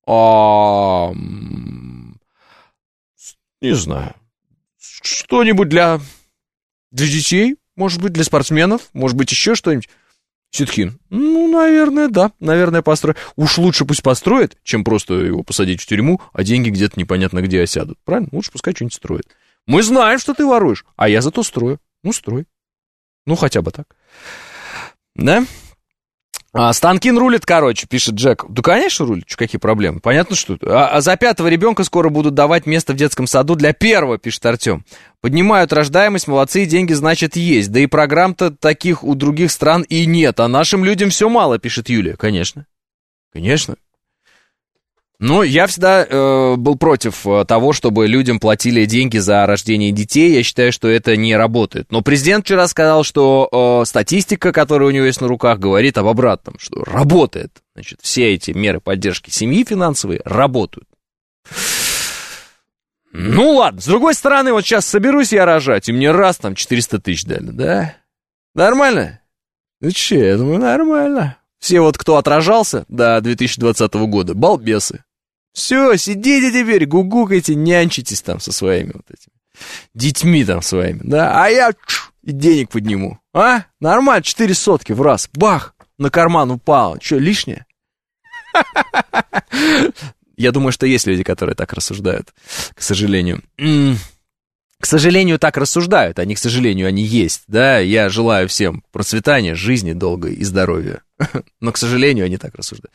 не знаю, что-нибудь для детей, может быть, для спортсменов, может быть, еще что-нибудь. Ситхин, наверное, да, наверное, построю. Уж лучше пусть построит, чем просто его посадить в тюрьму, а деньги где-то непонятно где осядут. Правильно? Лучше пускай что-нибудь строит. Мы знаем, что ты воруешь, а я зато строю. Ну, строй. Ну, хотя бы так. Да? Станкин рулит, короче, пишет Джек. Да, конечно, рулит. Какие проблемы? Понятно, что... А за 5-го ребенка скоро будут давать место в детском саду для 1-го, пишет Артем. Поднимают рождаемость, молодцы, и деньги, значит, есть. Да и программ-то таких у других стран и нет. А нашим людям все мало, пишет Юлия. Конечно. Конечно. Но я всегда был против того, чтобы людям платили деньги за рождение детей. Я считаю, что это не работает. Но президент вчера сказал, что статистика, которая у него есть на руках, говорит об обратном, что работает. Значит, все эти меры поддержки семьи финансовые работают. Ну ладно, с другой стороны, вот сейчас соберусь я рожать, и мне раз там 400 тысяч дали, да? Нормально? Ну че, я думаю, нормально. Все вот, кто отражался до 2020 года, балбесы. Все, сидите теперь, гугукайте, нянчитесь там со своими вот этими детьми там своими, да? А я и денег подниму, а? Нормально, 4 сотки в раз, бах, на карман упало. Че, лишнее? Я думаю, что есть люди, которые так рассуждают, к сожалению. К сожалению, так рассуждают, а не к сожалению, они есть, да? Я желаю всем процветания, жизни долгой и здоровья. Но, к сожалению, они так рассуждают.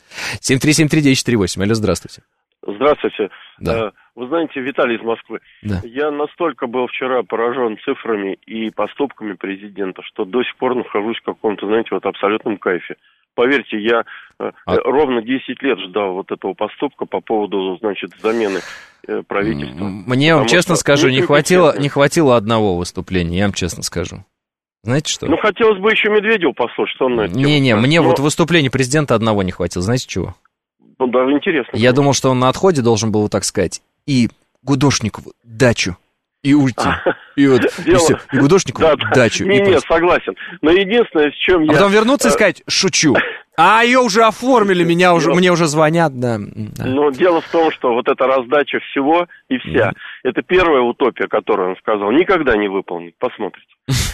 7373948, алло, здравствуйте. Здравствуйте. Да. Вы знаете, Виталий из Москвы. Да. Я настолько был вчера поражен цифрами и поступками президента, что до сих пор нахожусь в каком-то, знаете, вот абсолютном кайфе. Поверьте, я ровно 10 лет ждал вот этого поступка по поводу, значит, замены правительства. Мне, вам честно скажу, не хватило одного выступления, я вам честно скажу. Знаете что? Ну, хотелось бы еще Медведева послушать, что он на это. Не-не, мне вот выступления президента одного не хватило, знаете чего? Ну, даже интересно. Я думал, что он на отходе должен был вот так сказать, и Гудошникову дачу, и уйти. И вот, и все, и Гудошникову дачу. Нет, согласен. Но единственное, с чем я... А потом вернуться и сказать, шучу. А ее уже оформили, мне уже звонят, да. Но дело в том, что вот эта раздача всего и вся, это первая утопия, которую он сказал, никогда не выполнит, посмотрите.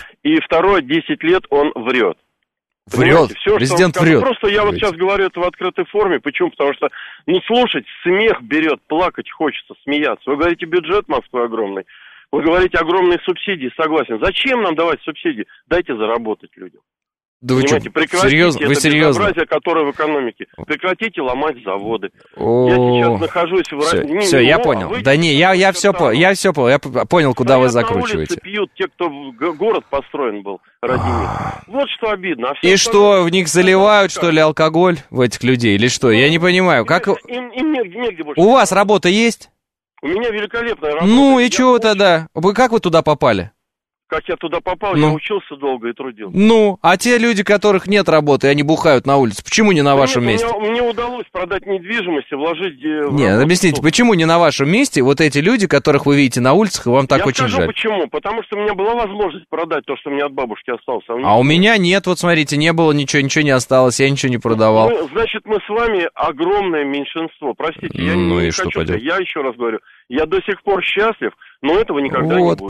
И второе, 10 лет он врет. Врет, все, президент врет. Просто я вот сейчас говорю это в открытой форме. Почему? Потому что, ну, слушать, смех берет, плакать хочется, смеяться. Вы говорите, бюджет Москвы огромный. Вы говорите, огромные субсидии, согласен. Зачем нам давать субсидии? Дайте заработать людям. Да вы что, серьезно? Вы серьезно? Безобразие, которое в экономике. Прекратите ломать заводы. Я сейчас нахожусь в... Все, я понял. Да не, я все понял, я понял, куда вы закручиваете. На улице пьют те, кто город построен был ради них. Вот что обидно. И что, в них заливают, что ли, алкоголь, в этих людей, или что? Я не понимаю, как... Им негде больше. У вас работа есть? У меня великолепная работа. Ну и чего тогда? Как вы туда попали? Как я туда попал, я учился долго и трудился. Ну, а те люди, которых нет работы, они бухают на улице, почему не на вашем месте? Мне удалось продать недвижимость и вложить... Нет, объясните, почему не на вашем месте вот эти люди, которых вы видите на улицах, и вам так очень жаль? Я скажу почему. Потому что у меня была возможность продать то, что у меня от бабушки осталось. А у меня нет, вот смотрите, не было ничего не осталось, я ничего не продавал. Значит, мы с вами огромное меньшинство. Простите, я не хочу... Я еще раз говорю, я до сих пор счастлив, но этого никогда не будет. Вот,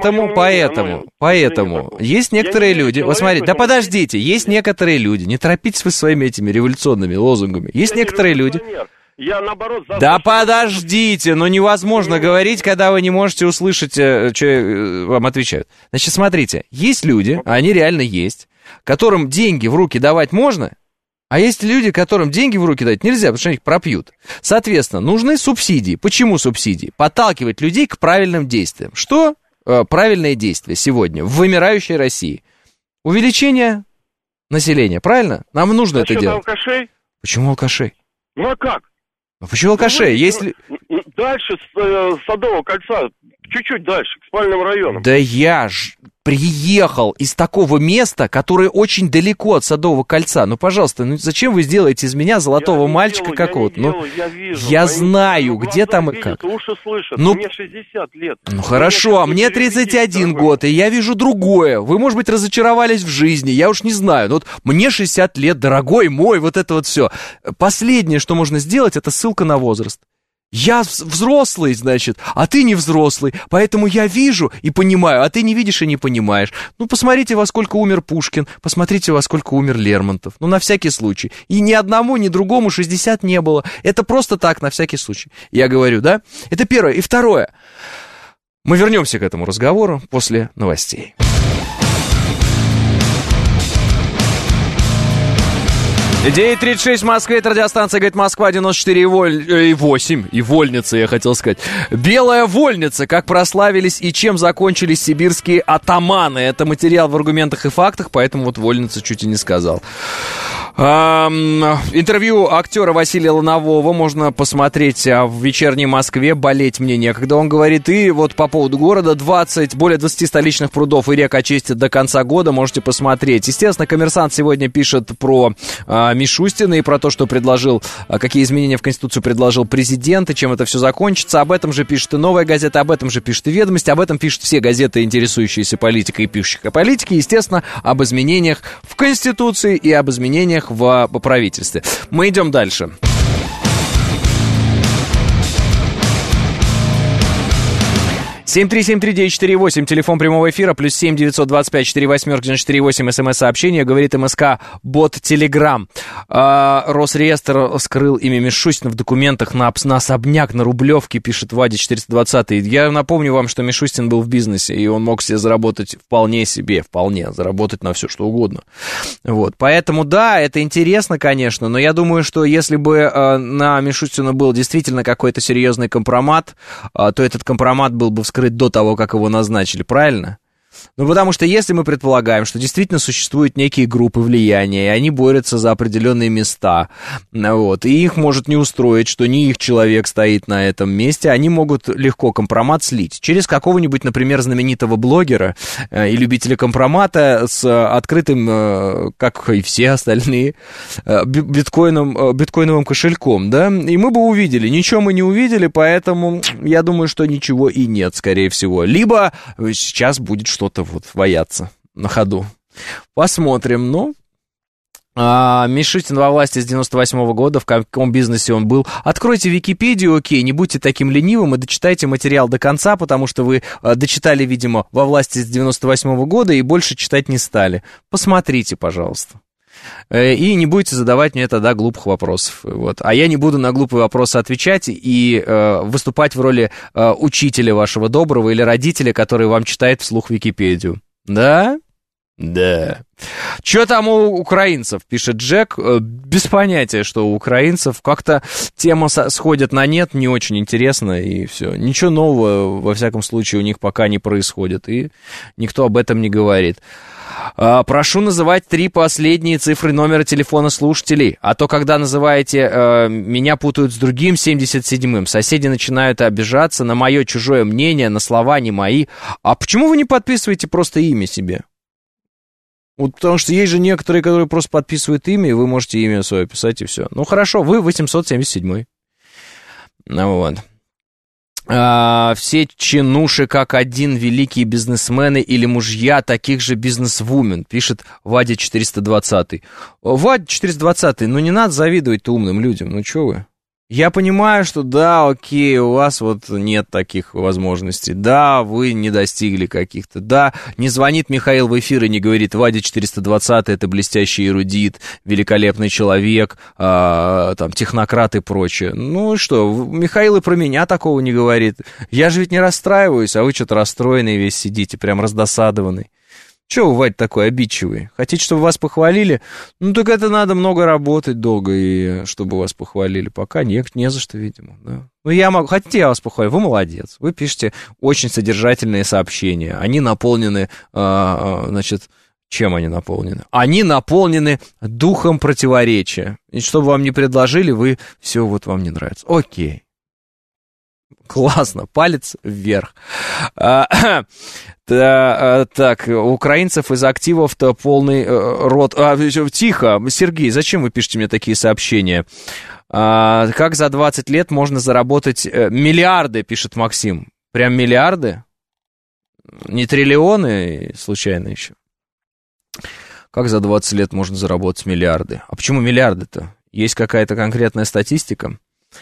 поэтому есть некоторые люди, вот смотрите, да подождите, есть некоторые люди, не торопитесь вы своими этими революционными лозунгами, есть некоторые люди... Я, наоборот, да подождите, но невозможно говорить, когда вы не можете услышать, что вам отвечают. Значит, смотрите, есть люди, они реально есть, которым деньги в руки давать можно, а есть люди, которым деньги в руки дать нельзя, потому что они их пропьют. Соответственно, нужны субсидии. Почему субсидии? Подталкивать людей к правильным действиям. Что правильные действия сегодня в вымирающей России? Увеличение населения, правильно? Нам нужно это делать. Алкашей? Почему алкашей? Ну а как? Ну почему алкашей? Если... Дальше с Садового кольца, чуть-чуть дальше, к спальным районам. Да я ж приехал из такого места, которое очень далеко от Садового кольца. Ну, пожалуйста, ну зачем вы сделаете из меня золотого мальчика какого-то? Ну, я знаю, где там и как. Уши слышат, ну, мне 60 лет. Ну, хорошо, а мне 31 год, и я вижу другое. Вы, может быть, разочаровались в жизни, я уж не знаю. Но вот мне 60 лет, дорогой мой, вот это вот все. Последнее, что можно сделать, это ссылка на возраст. Я взрослый, значит, а ты не взрослый, поэтому я вижу и понимаю, а ты не видишь и не понимаешь. Ну, посмотрите, во сколько умер Пушкин, посмотрите, во сколько умер Лермонтов. Ну, на всякий случай. И ни одному, ни другому 60 не было. Это просто так, на всякий случай. Я говорю, да? Это первое. И второе. Мы вернемся к этому разговору после новостей. 9:36 в Москве, это радиостанция «Говорит Москва», 94,8, и вольница, я хотел сказать. Белая вольница, как прославились и чем закончились сибирские атаманы. Это материал в аргументах и фактах, поэтому вот вольница чуть и не сказал. Интервью актера Василия Ланового можно посмотреть в «Вечерней Москве». Болеть мне некогда, он говорит. И вот по поводу города: более 20 столичных прудов и рек очистят до конца года. Можете посмотреть. Естественно, «Коммерсант» сегодня пишет про Мишустина и про то, что предложил, какие изменения в Конституцию предложил президент, и чем это все закончится. Об этом же пишет и «Новая газета», об этом же пишет и «Ведомость», об этом пишут все газеты, интересующиеся политикой и пишущих о политике. Естественно, об изменениях в Конституции и об изменениях в правительстве. Мы идем дальше. +7 373 948, телефон прямого эфира, +7 925 48 94 смс-сообщение, говорит МСК, бот Телеграм. Росреестр скрыл имя Мишустина в документах на особняк на Рублевке, пишет Вадя 420. Я напомню вам, что Мишустин был в бизнесе, и он мог себе заработать вполне заработать на все, что угодно. Вот, поэтому, да, это интересно, конечно, но я думаю, что если бы на Мишустина был действительно какой-то серьезный компромат, то этот компромат был бы вскрыт до того, как его назначили, правильно? Ну, потому что если мы предполагаем, что действительно существуют некие группы влияния, и они борются за определенные места, вот, и их может не устроить, что не их человек стоит на этом месте, они могут легко компромат слить через какого-нибудь, например, знаменитого блогера и любителя компромата с открытым, как и все остальные, биткоиновым кошельком, да, и мы бы увидели. Ничего мы не увидели, поэтому я думаю, что ничего и нет, скорее всего. Либо сейчас будет что-то вот ваяться на ходу. Посмотрим, ну. Мишустин во власти с 98-го года, в каком бизнесе он был. Откройте Википедию, окей, не будьте таким ленивым и дочитайте материал до конца, потому что вы дочитали, видимо, во власти с 98-го года и больше читать не стали. Посмотрите, пожалуйста. И не будете задавать мне тогда глупых вопросов. Вот. А я не буду на глупые вопросы отвечать и выступать в роли учителя вашего доброго или родителя, который вам читает вслух Википедию. Да? Да. Что там у украинцев, пишет Джек. Без понятия, что у украинцев. Как-то тема сходит на нет, не очень интересно, и все. Ничего нового, во всяком случае, у них пока не происходит, и никто об этом не говорит. Прошу называть 3 последние цифры номера телефона слушателей, а то, когда называете, меня путают с другим 77-м. Соседи начинают обижаться на мое чужое мнение, на слова не мои. А почему вы не подписываете просто имя себе? Вот потому что есть же некоторые, которые просто подписывают имя, и вы можете имя свое писать, и все. Ну, хорошо, вы 877-й. Ну, вот. Все чинуши как один, великие бизнесмены или мужья таких же бизнесвумен, пишет Вадя 420. Вадя 420, ну не надо завидовать умным людям, ну что вы? Я понимаю, что да, окей, у вас вот нет таких возможностей, да, вы не достигли каких-то, да, не звонит Михаил в эфир и не говорит: Вадя 420, это блестящий эрудит, великолепный человек, там, технократ и прочее. Ну что, Михаил и про меня такого не говорит. Я же ведь не расстраиваюсь, а вы что-то расстроенный весь сидите, прям раздосадованный. Чего вы, Вадь, такой обидчивый? Хотите, чтобы вас похвалили? Ну, так это надо много работать долго, и чтобы вас похвалили. Пока не за что, видимо. Да. Ну, хотите, я вас похвалю? Вы молодец. Вы пишете очень содержательные сообщения. Они наполнены, значит, чем они наполнены? Они наполнены духом противоречия. И что бы вам ни предложили, вы все вот вам не нравится. Окей. Классно, палец вверх. Так, у украинцев из активов-то полный рот. Тихо, Сергей, зачем вы пишете мне такие сообщения? Как за 20 лет можно заработать миллиарды, пишет Максим. Прям миллиарды? Не триллионы, случайно еще? Как за 20 лет можно заработать миллиарды? А почему миллиарды-то? Есть какая-то конкретная статистика?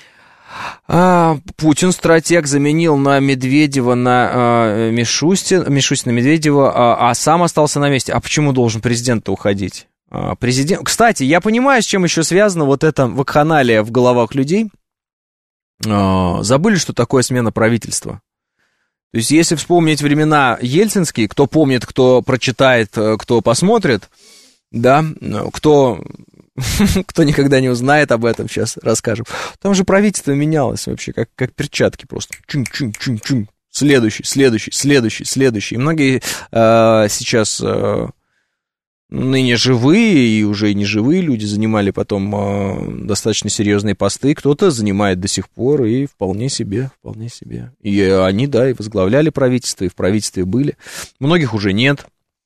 Путин, стратег, заменил на Медведева, на Мишустина Медведева, а сам остался на месте. А почему должен президент-то уходить? Кстати, я понимаю, с чем еще связано вот это вакханалия в головах людей. Забыли, что такое смена правительства. То есть, если вспомнить времена ельцинские, кто помнит, кто прочитает, кто посмотрит, да, кто никогда не узнает об этом, сейчас расскажем. Там же правительство менялось вообще, как перчатки просто. Чин-чин-чин-чин. Следующий. И многие сейчас, ныне живые и уже не живые люди занимали потом достаточно серьезные посты. Кто-то занимает до сих пор, и вполне себе. И они, да, и возглавляли правительство, и в правительстве были. Многих уже нет.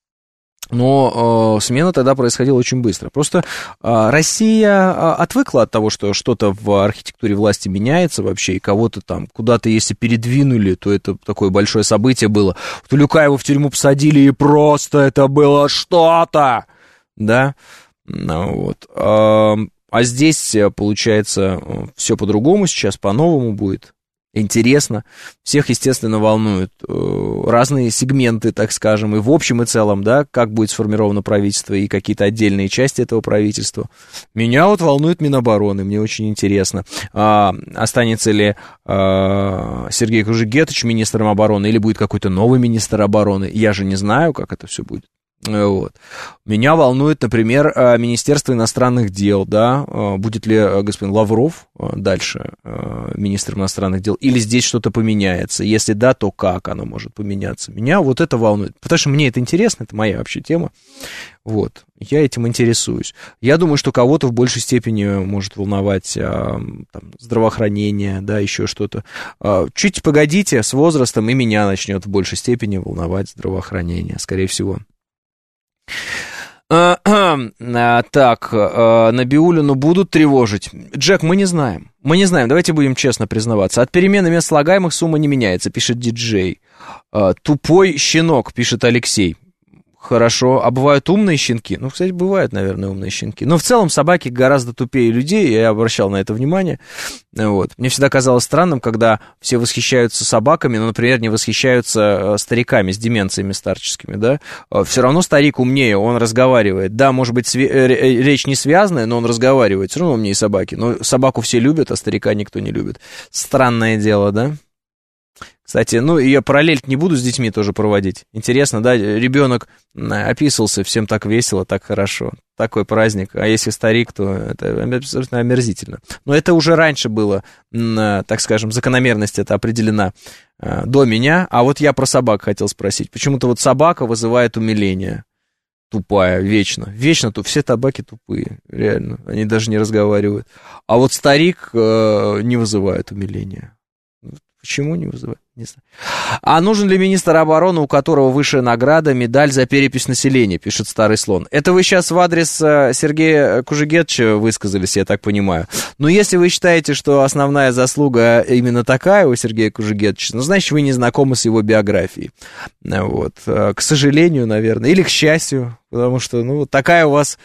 Но смена тогда происходила очень быстро. Просто Россия отвыкла от того, что что-то в архитектуре власти меняется вообще, и кого-то там куда-то, если передвинули, то это такое большое событие было. Тулюкаева в тюрьму посадили, и просто это было что-то, да? Вот. А здесь, получается, все по-другому сейчас, по-новому будет. Интересно. Всех, естественно, волнуют разные сегменты, так скажем, и в общем и целом, да, как будет сформировано правительство и какие-то отдельные части этого правительства. Меня вот волнует Минобороны, мне очень интересно, останется ли Сергей Кужугетович министром обороны или будет какой-то новый министр обороны. Я же не знаю, как это все будет. Вот. Меня волнует, например, Министерство иностранных дел, да, будет ли господин Лавров дальше министром иностранных дел, или здесь что-то поменяется, если да, то как оно может поменяться. Меня вот это волнует, потому что мне это интересно, это моя вообще тема, вот, я этим интересуюсь. Я думаю, что кого-то в большей степени может волновать там, здравоохранение, да, еще что-то. Чуть погодите, с возрастом и меня начнет в большей степени волновать здравоохранение, скорее всего. Так, Набиуллину будут тревожить. Джек, мы не знаем, давайте будем честно признаваться. От перемены мест слагаемых сумма не меняется, пишет диджей. Тупой щенок, пишет Алексей. Хорошо, а бывают умные щенки? Ну, кстати, бывают, наверное, умные щенки. Но в целом собаки гораздо тупее людей, я обращал на это внимание. Вот. Мне всегда казалось странным, когда все восхищаются собаками, но, например, не восхищаются стариками с деменциями старческими, да. Все равно старик умнее, он разговаривает. Да, может быть, речь не связанная, но он разговаривает. Все равно умнее собаки. Но собаку все любят, а старика никто не любит. Странное дело, да? Кстати, ну, я параллель не буду с детьми тоже проводить. Интересно, да, ребенок описывался, всем так весело, так хорошо. Такой праздник. А если старик, то это абсолютно омерзительно. Но это уже раньше было, так скажем, закономерность эта определена до меня. А вот я про собак хотел спросить. Почему-то вот собака вызывает умиление. Тупая, вечно. Вечно все собаки тупые, реально. Они даже не разговаривают. А вот старик не вызывает умиления. Почему не вызывает? Не знаю. А нужен ли министр обороны, у которого высшая награда, медаль за перепись населения, пишет Старый Слон. Это вы сейчас в адрес Сергея Кужугетовича высказались, я так понимаю. Но если вы считаете, что основная заслуга именно такая у Сергея Кужугетовича, ну, значит, вы не знакомы с его биографией. Вот. К сожалению, наверное, или к счастью, потому что, ну, такой у вас,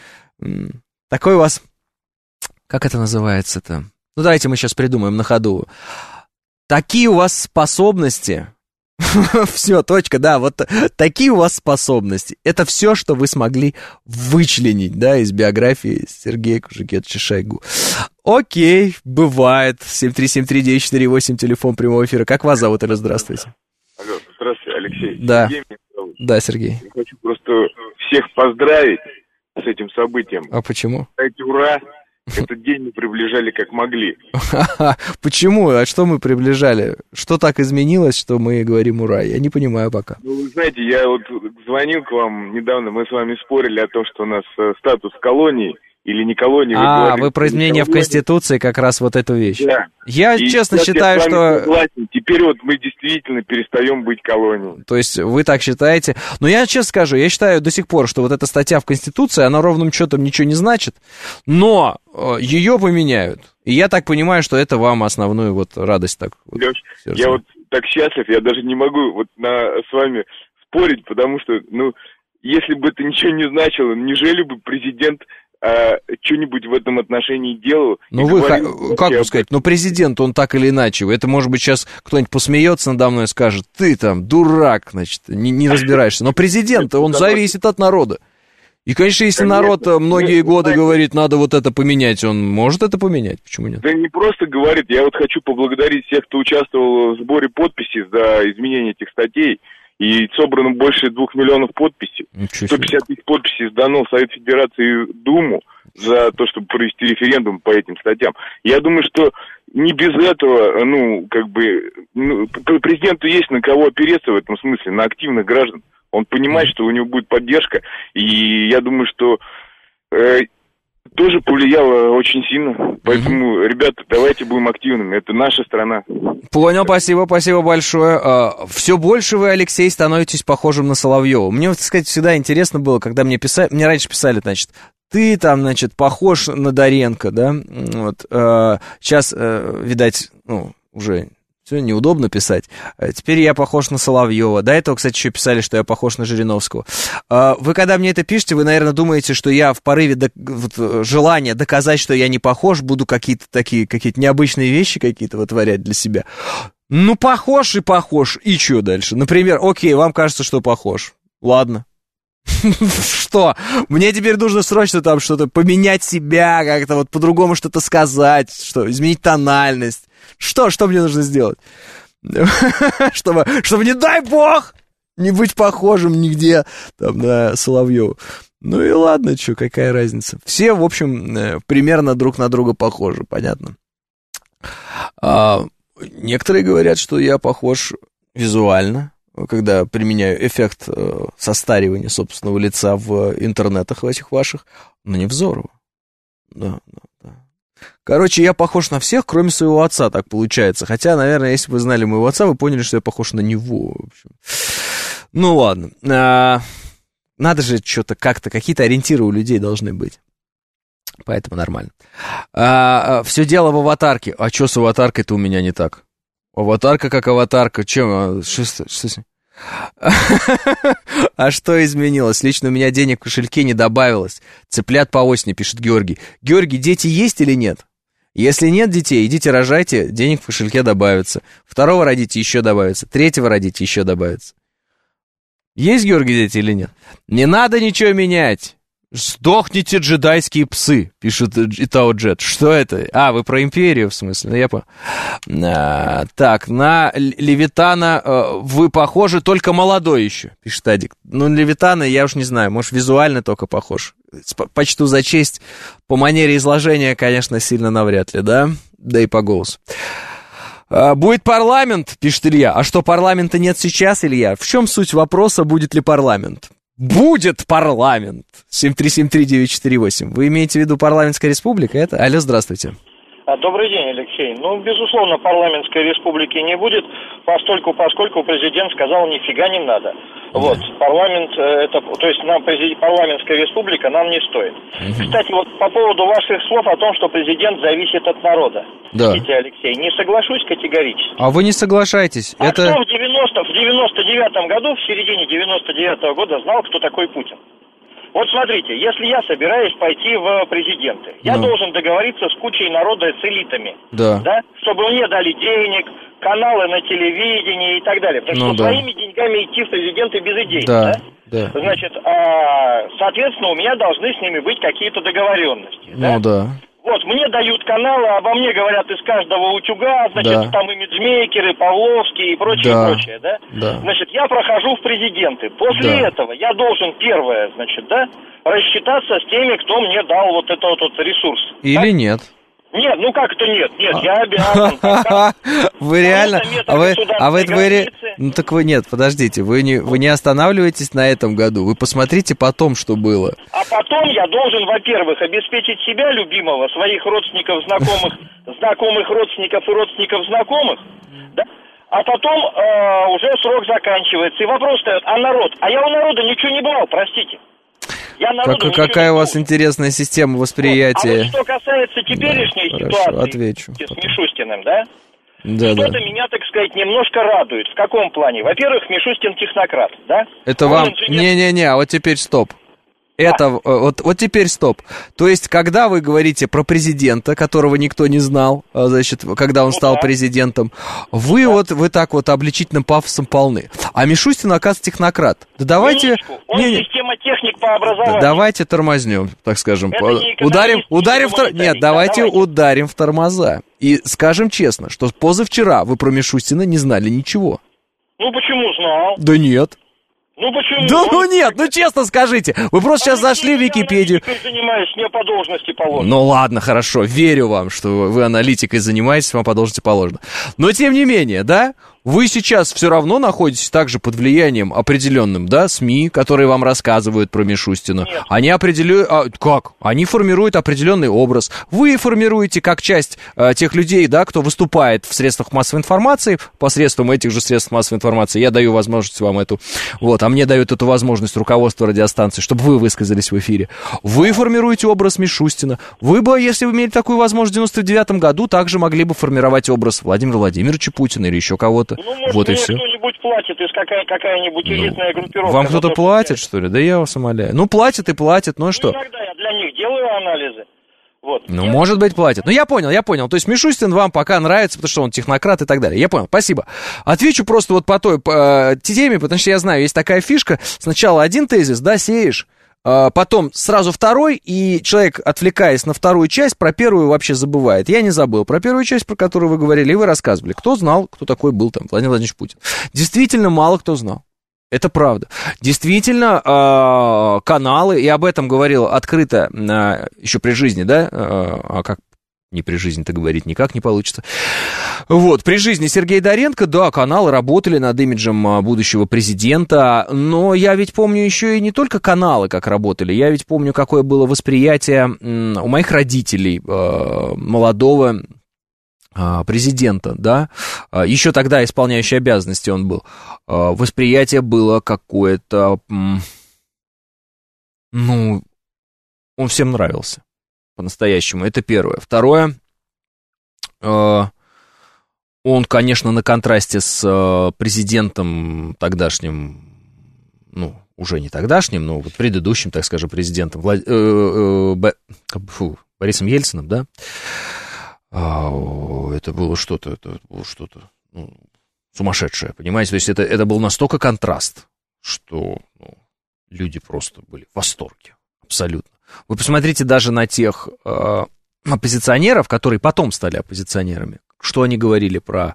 как это называется-то? Ну, давайте мы сейчас придумаем на ходу. Такие у вас способности, все, точка, да, вот такие у вас способности, это все, что вы смогли вычленить, да, из биографии Сергея Кужугетовича Шойгу. Окей, бывает, 7373948, телефон прямого эфира, как вас зовут, или здравствуйте? Алло, здравствуйте, Алексей. Да, Сергей меня зовут. Да, Сергей. Я хочу просто всех поздравить с этим событием. А почему? Дайте ура! Этот день мы приближали как могли. Почему? А что мы приближали? Что так изменилось, что мы говорим ура? Я не понимаю пока. Ну, вы знаете, я вот звонил к вам недавно, мы с вами спорили о том, что у нас статус колонии или не колонии. Вы про изменения в Конституции как раз вот эту вещь. Да. Я честно считаю, что... Согласен. Теперь вот мы действительно перестаем быть колонией. То есть вы так считаете? Но я честно скажу, я считаю до сих пор, что вот эта статья в Конституции, она ровным счетом ничего не значит, но ее поменяют. И я так понимаю, что это вам основную вот радость так. Леш, я вот так счастлив, я даже не могу вот с вами спорить, потому что, ну, если бы это ничего не значило, неужели бы президент что-нибудь в этом отношении делал? Ну, вы, как бы сказать, ну, президент, он так или иначе, это, может быть, сейчас кто-нибудь посмеется надо мной и скажет, ты там дурак, значит, не разбираешься, но президент, он зависит от народа. И, конечно, если народ многие годы говорит, надо вот это поменять, он может это поменять, почему нет? Да не просто говорит, я вот хочу поблагодарить всех, кто участвовал в сборе подписей за изменение этих статей. И собрано больше 2 миллионов подписей. 150 тысяч подписей сдано в Совет Федерации и Думу за то, чтобы провести референдум по этим статьям. Я думаю, что не без этого, президенту есть на кого опереться в этом смысле, на активных граждан. Он понимает, что у него будет поддержка, и я думаю, что тоже повлияло очень сильно. Поэтому, ребята, давайте будем активными. Это наша страна. Понял, спасибо большое. Все больше вы, Алексей, становитесь похожим на Соловьева. Мне, так сказать, всегда интересно было, когда мне раньше писали, значит, ты там, значит, похож на Доренко, да? Вот. Сейчас, видать, уже все неудобно писать. Теперь я похож на Соловьева. До этого, кстати, еще писали, что я похож на Жириновского. Вы, когда мне это пишете, вы, наверное, думаете, что я в порыве желания доказать, что я не похож, буду какие-то необычные вещи какие-то вытворять для себя. Ну, похож, и что дальше? Например, окей, вам кажется, что похож. Ладно. Что? Мне теперь нужно срочно там что-то поменять себя, как-то вот по-другому что-то сказать, что изменить тональность. Что мне нужно сделать? Чтобы, не дай бог, не быть похожим нигде там на Соловьева. Ну и ладно, что, какая разница. Все, в общем, примерно друг на друга похожи, понятно. Некоторые говорят, что я похож визуально, когда применяю эффект состаривания собственного лица в интернетах в этих ваших, но не Взорова. Да. Короче, я похож на всех, кроме своего отца, так получается. Хотя, наверное, если бы вы знали моего отца, вы поняли, что я похож на него. В общем. Ну, ладно. Надо же что-то как-то, какие-то ориентиры у людей должны быть. Поэтому нормально. Все дело в аватарке. А что с аватаркой-то у меня не так? Аватарка как аватарка. Чем? Что с ним? А что изменилось? Лично у меня денег в кошельке не добавилось. Цыплят по осени, пишет Георгий. Георгий, дети есть или нет? Если нет детей, идите рожайте, денег в кошельке добавится. Второго родите, еще добавится. Третьего родите, еще добавится. Есть, Георгий, дети или нет? Не надо ничего менять. Сдохните, джедайские псы, пишет Итао Джет. Что это? Вы про империю, в смысле? Я понял. Так, на Левитана вы похожи, только молодой еще, пишет Адик. Ну, Левитана, я уж не знаю, может, визуально только похож. Почту за честь. По манере изложения, конечно, сильно навряд ли, да? Да и по голосу. Будет парламент, пишет Илья. А что, парламента нет сейчас, Илья? В чем суть вопроса, будет ли парламент? Будет парламент. 7373948. Вы имеете в виду парламентская республика? Это? Алло, здравствуйте. Добрый день, Алексей. Ну, безусловно, парламентской республики не будет, поскольку президент сказал, нифига не надо. Вот, парламент, то есть нам парламентская республика нам не стоит. Кстати, вот по поводу ваших слов о том, что президент зависит от народа. Да. Видите, Алексей, не соглашусь категорически. А вы не соглашаетесь? Кто в 99-м году, в середине 99-го года знал, кто такой Путин? Вот смотрите, если я собираюсь пойти в президенты, я должен договориться с кучей народа, с элитами, да, чтобы мне дали денег, каналы на телевидении и так далее. Потому что своими деньгами идти в президенты без идей, да? Значит, соответственно, у меня должны с ними быть какие-то договоренности. Вот, мне дают каналы, обо мне говорят из каждого утюга, значит, там имиджмейкеры, Павловский и прочее, да? Значит, я прохожу в президенты. После этого я должен, первое, значит, рассчитаться с теми, кто мне дал вот этот вот ресурс. Или нет? Нет, ну как это нет? Нет, я обязан. Вы реально... Ну так вы нет, подождите, вы не останавливаетесь на этом году, вы посмотрите потом, что было. А потом я должен, во-первых, обеспечить себя, любимого, своих родственников, знакомых родственников и родственников знакомых, да? А потом уже срок заканчивается. И вопрос встает, а народ? А я у народа ничего не брал, простите. Какая у вас интересная система восприятия. А вот что касается теперешней ситуации отвечу. с Мишустиным, что-то меня, так сказать, немножко радует. В каком плане? Во-первых, Мишустин технократ, да? Это вам... Не-не-не, а вот теперь стоп. Вот теперь стоп. То есть, когда вы говорите про президента, которого никто не знал, значит, когда он стал президентом, вы так вот обличительным пафосом полны. А Мишустин, оказывается, технократ. Да давайте... Он система техник по образованию. Давайте тормознем, так скажем. Давайте ударим в тормоза. И скажем честно, что позавчера вы про Мишустина не знали ничего. Ну, почему знал? Да нет. Ну почему? Да нет, честно скажите. Вы просто сейчас зашли в Википедию. Я занимаюсь, мне по должности положено. Ну ладно, хорошо, верю вам, что вы аналитикой занимаетесь, вам по должности положено. Но тем не менее, Вы сейчас все равно находитесь также под влиянием определенным, да, СМИ, которые вам рассказывают про Мишустина. Нет. Они определяют... Как? Они формируют определенный образ. Вы формируете как часть тех людей, да, кто выступает в средствах массовой информации, посредством этих же средств массовой информации. Я даю возможность вам эту... Вот, а мне дают эту возможность руководство радиостанции, чтобы вы высказались в эфире. Вы формируете образ Мишустина. Вы бы, если вы имели такую возможность в 99-м году, также могли бы формировать образ Владимира Владимировича Путина или еще кого-то. Ну, может, вот и мне все. кто-нибудь платит из какая-нибудь элитная группировка. Вам кто-то платит, что ли? Да я вас умоляю. Ну, платит и платит, ну и что? Иногда я для них делаю анализы. Вот. Ну, может быть, платит. Ну, я понял. То есть Мишустин вам пока нравится, потому что он технократ и так далее. Я понял, спасибо. Отвечу просто вот по той теме, потому что я знаю, есть такая фишка. Сначала один тезис, да, сеешь, потом сразу второй, и человек, отвлекаясь на вторую часть, про первую вообще забывает. Я не забыл про первую часть, про которую вы говорили, и вы рассказывали. Кто знал, кто такой был там Владимир Владимирович Путин? Действительно, мало кто знал. Это правда. Действительно, каналы, и об этом говорил открыто еще при жизни, да, а как не при жизни-то говорить никак не получится. Вот, при жизни Сергея Доренко, да, каналы работали над имиджем будущего президента, но я ведь помню еще и не только каналы как работали, я ведь помню, какое было восприятие у моих родителей молодого президента, да, еще тогда исполняющий обязанности он был, восприятие было какое-то, ну, он всем нравился. По-настоящему, это первое. Второе, он, конечно, на контрасте с президентом тогдашним, ну, уже не тогдашним, но вот предыдущим, так скажем, президентом, Борисом Ельциным, да, это было что-то, ну, сумасшедшее, понимаете, то есть это был настолько контраст, что люди просто были в восторге, абсолютно. Вы посмотрите даже на тех оппозиционеров, которые потом стали оппозиционерами. Что они говорили про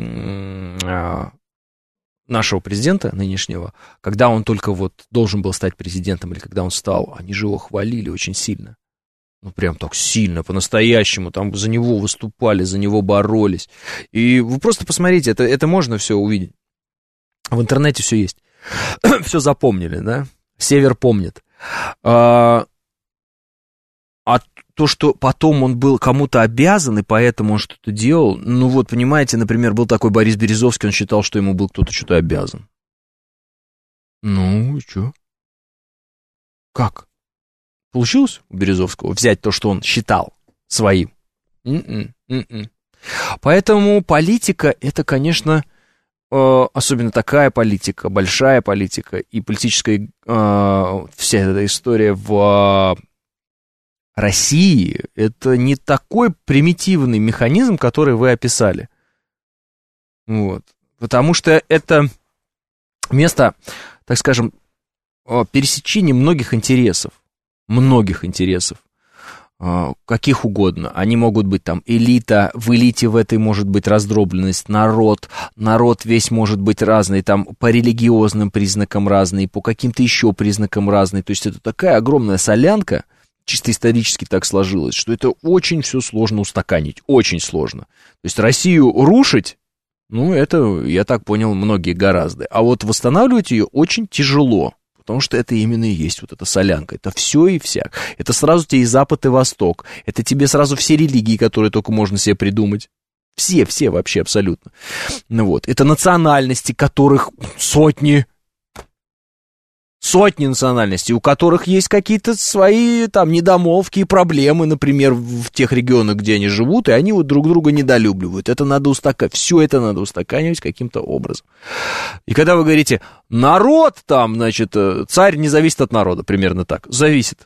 нашего президента нынешнего, когда он только вот должен был стать президентом или когда он стал. Они же его хвалили очень сильно. Ну, прям так сильно, по-настоящему. Там за него выступали, за него боролись. И вы просто посмотрите, это можно все увидеть. В интернете все есть. Все запомнили, да? Север помнит. А то, что потом он был кому-то обязан, и поэтому он что-то делал, ну вот, понимаете, например, был такой Борис Березовский, он считал, что ему был кто-то что-то обязан. Ну, и что? Как? Получилось у Березовского взять то, что он считал своим? Поэтому политика, это, конечно, особенно такая политика, большая политика, и политическая вся эта история в России, это не такой примитивный механизм, который вы описали. Вот. Потому что это место, так скажем, пересечения многих интересов, каких угодно. Они могут быть там элита, в элите в этой может быть раздробленность, народ весь может быть разный, там по религиозным признакам разный, по каким-то еще признакам разный. То есть это такая огромная солянка, чисто исторически так сложилось, что это очень все сложно устаканить, очень сложно. То есть Россию рушить, ну, это, я так понял, многие гораздо. А вот восстанавливать ее очень тяжело, потому что это именно и есть вот эта солянка. Это все и всяк. Это сразу тебе и Запад, и Восток. Это тебе сразу все религии, которые только можно себе придумать. Все вообще абсолютно. Ну вот. Это национальности, которых сотни национальностей, у которых есть какие-то свои там недомолвки и проблемы, например, в тех регионах, где они живут, и они вот друг друга недолюбливают. Это надо устаканивать. Все это надо устаканивать каким-то образом. И когда вы говорите, народ там, значит, царь не зависит от народа, примерно так. Зависит.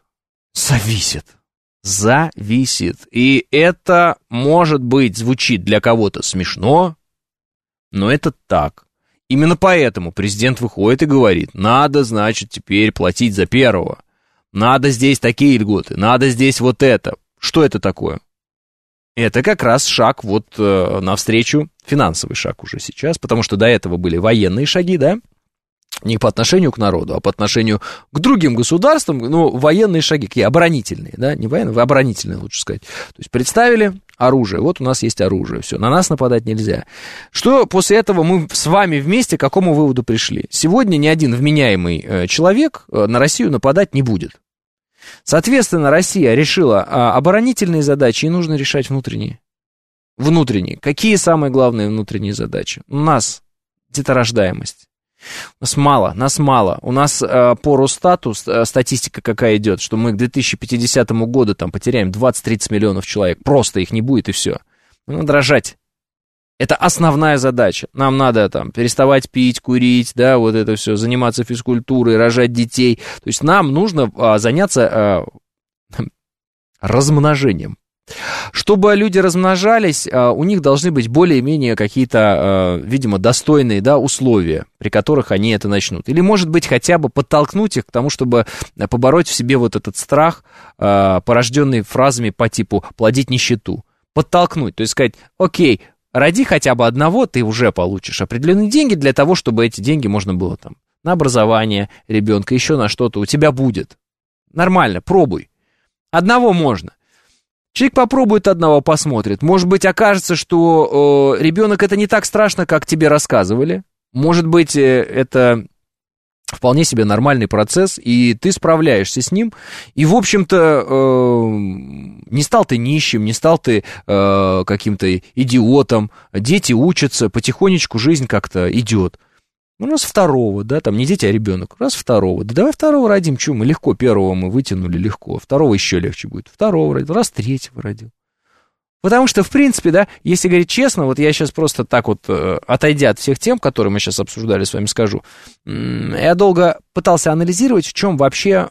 И это, может быть, звучит для кого-то смешно, но это так. Именно поэтому президент выходит и говорит, надо, значит, теперь платить за первого, надо здесь такие льготы, надо здесь вот это. Что это такое? Это как раз шаг вот навстречу, финансовый шаг уже сейчас, потому что до этого были военные шаги, да? не по отношению к народу, а по отношению к другим государствам, ну, военные шаги, какие оборонительные, да, не военные, оборонительные, лучше сказать. То есть представили оружие, вот у нас есть оружие, все, на нас нападать нельзя. Что после этого мы с вами вместе к какому выводу пришли? Сегодня ни один вменяемый человек на Россию нападать не будет. Соответственно, Россия решила оборонительные задачи, и нужно решать внутренние. Внутренние. Какие самые главные внутренние задачи? У нас деторождаемость. Нас мало. У нас по Росстату статистика какая идет, что мы к 2050 году там потеряем 20-30 миллионов человек. Просто их не будет, и все. Надо рожать. Это основная задача. Нам надо там переставать пить, курить, да, вот это все, заниматься физкультурой, рожать детей. То есть нам нужно заняться размножением. Чтобы люди размножались, у них должны быть более-менее какие-то, видимо, достойные, да, условия, при которых они это начнут. Или, может быть, хотя бы подтолкнуть их к тому, чтобы побороть в себе вот этот страх, порожденный фразами по типу «плодить нищету». Подтолкнуть, то есть сказать: окей, роди хотя бы одного, ты уже получишь определенные деньги для того, чтобы эти деньги можно было там на образование ребенка, еще на что-то у тебя будет. Нормально, пробуй. Одного можно. Человек попробует одного, посмотрит. Может быть, окажется, что ребенок это не так страшно, как тебе рассказывали. Может быть, это вполне себе нормальный процесс, и ты справляешься с ним. И, в общем-то, не стал ты нищим, не стал ты каким-то идиотом. Дети учатся, потихонечку жизнь как-то идет. Ну, раз второго, да, там не дети, а ребенок. Раз второго. Да давай второго родим, что мы легко. Первого мы вытянули легко. Второго еще легче будет. Второго родил. Раз третьего родил. Потому что, в принципе, да, если говорить честно, вот я сейчас просто так вот, отойдя от всех тем, которые мы сейчас обсуждали с вами, скажу, я долго пытался анализировать, чем вообще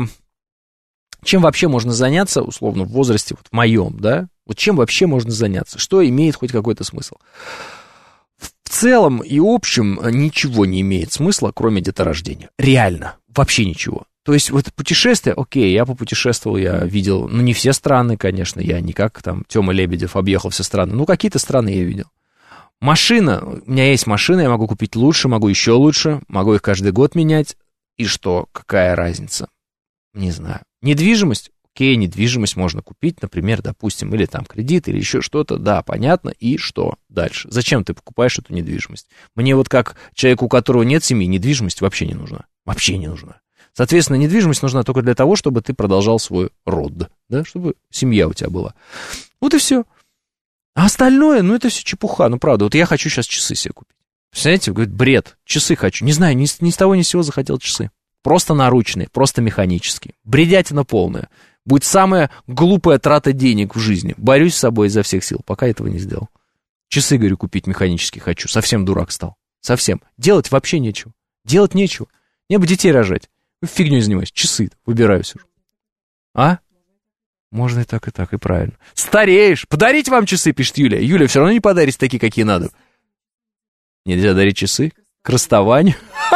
можно заняться, условно, в возрасте, вот в моем, да, вот чем вообще можно заняться, что имеет хоть какой-то смысл. В целом и общем ничего не имеет смысла, кроме деторождения. Реально, вообще ничего. То есть вот путешествие, окей, я попутешествовал, я видел, ну не все страны, конечно, я не как там Тёма Лебедев объехал все страны, ну какие-то страны я видел. Машина, у меня есть машина, я могу купить лучше, могу еще лучше, могу их каждый год менять. И что, какая разница? Не знаю. Недвижимость? Окей, недвижимость можно купить, например, допустим, или там кредит, или еще что-то, да, понятно, и что дальше? Зачем ты покупаешь эту недвижимость? Мне вот как человеку, у которого нет семьи, недвижимость вообще не нужна, вообще не нужна. Соответственно, недвижимость нужна только для того, чтобы ты продолжал свой род, да, чтобы семья у тебя была. Вот и все. А остальное, ну, это все чепуха, ну, правда, вот я хочу сейчас часы себе купить. Представляете, говорит, бред, часы хочу, не знаю, ни с того ни с сего захотел часы. Просто наручные, просто механические, бредятина полная. Будет самая глупая трата денег в жизни. Борюсь с собой изо всех сил, пока этого не сделал. Часы, говорю, купить механические хочу. Совсем дурак стал. Совсем. Делать вообще нечего. Делать нечего. Мне бы детей рожать. Фигней занимаюсь. Часы выбираю все. А? Можно и так, и правильно. Стареешь. Подарить вам часы, пишет Юлия. Юлия, все равно не подарите такие, какие надо. Нельзя дарить часы? К расставанию?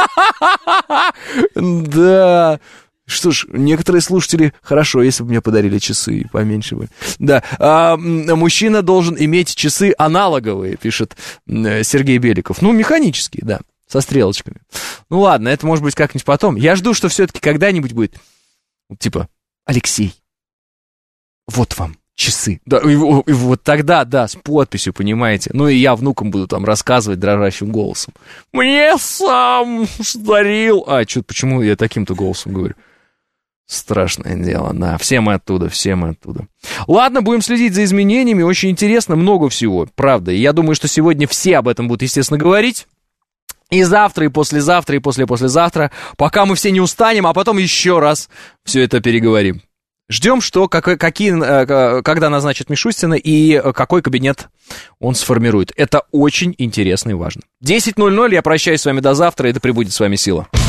Да. Что ж, некоторые слушатели, хорошо, если бы мне подарили часы, поменьше бы. Да, мужчина должен иметь часы аналоговые, пишет Сергей Беликов. Ну, механические, да, со стрелочками. Ну, ладно, это может быть как-нибудь потом. Я жду, что все-таки когда-нибудь будет, типа, Алексей, вот вам часы. Да, и вот тогда, да, с подписью, понимаете. Ну, и я внукам буду там рассказывать дрожащим голосом. Мне сам дарил. Что-то почему я таким-то голосом говорю? Страшное дело, да. Все мы оттуда. Ладно, будем следить за изменениями. Очень интересно, много всего, правда. И я думаю, что сегодня все об этом будут, естественно, говорить. И завтра, и послезавтра, и послезавтра. Пока мы все не устанем, а потом еще раз все это переговорим. Ждем, что, когда назначат Мишустина и какой кабинет он сформирует. Это очень интересно и важно. 10:00, я прощаюсь с вами до завтра, и да пребудет с вами сила.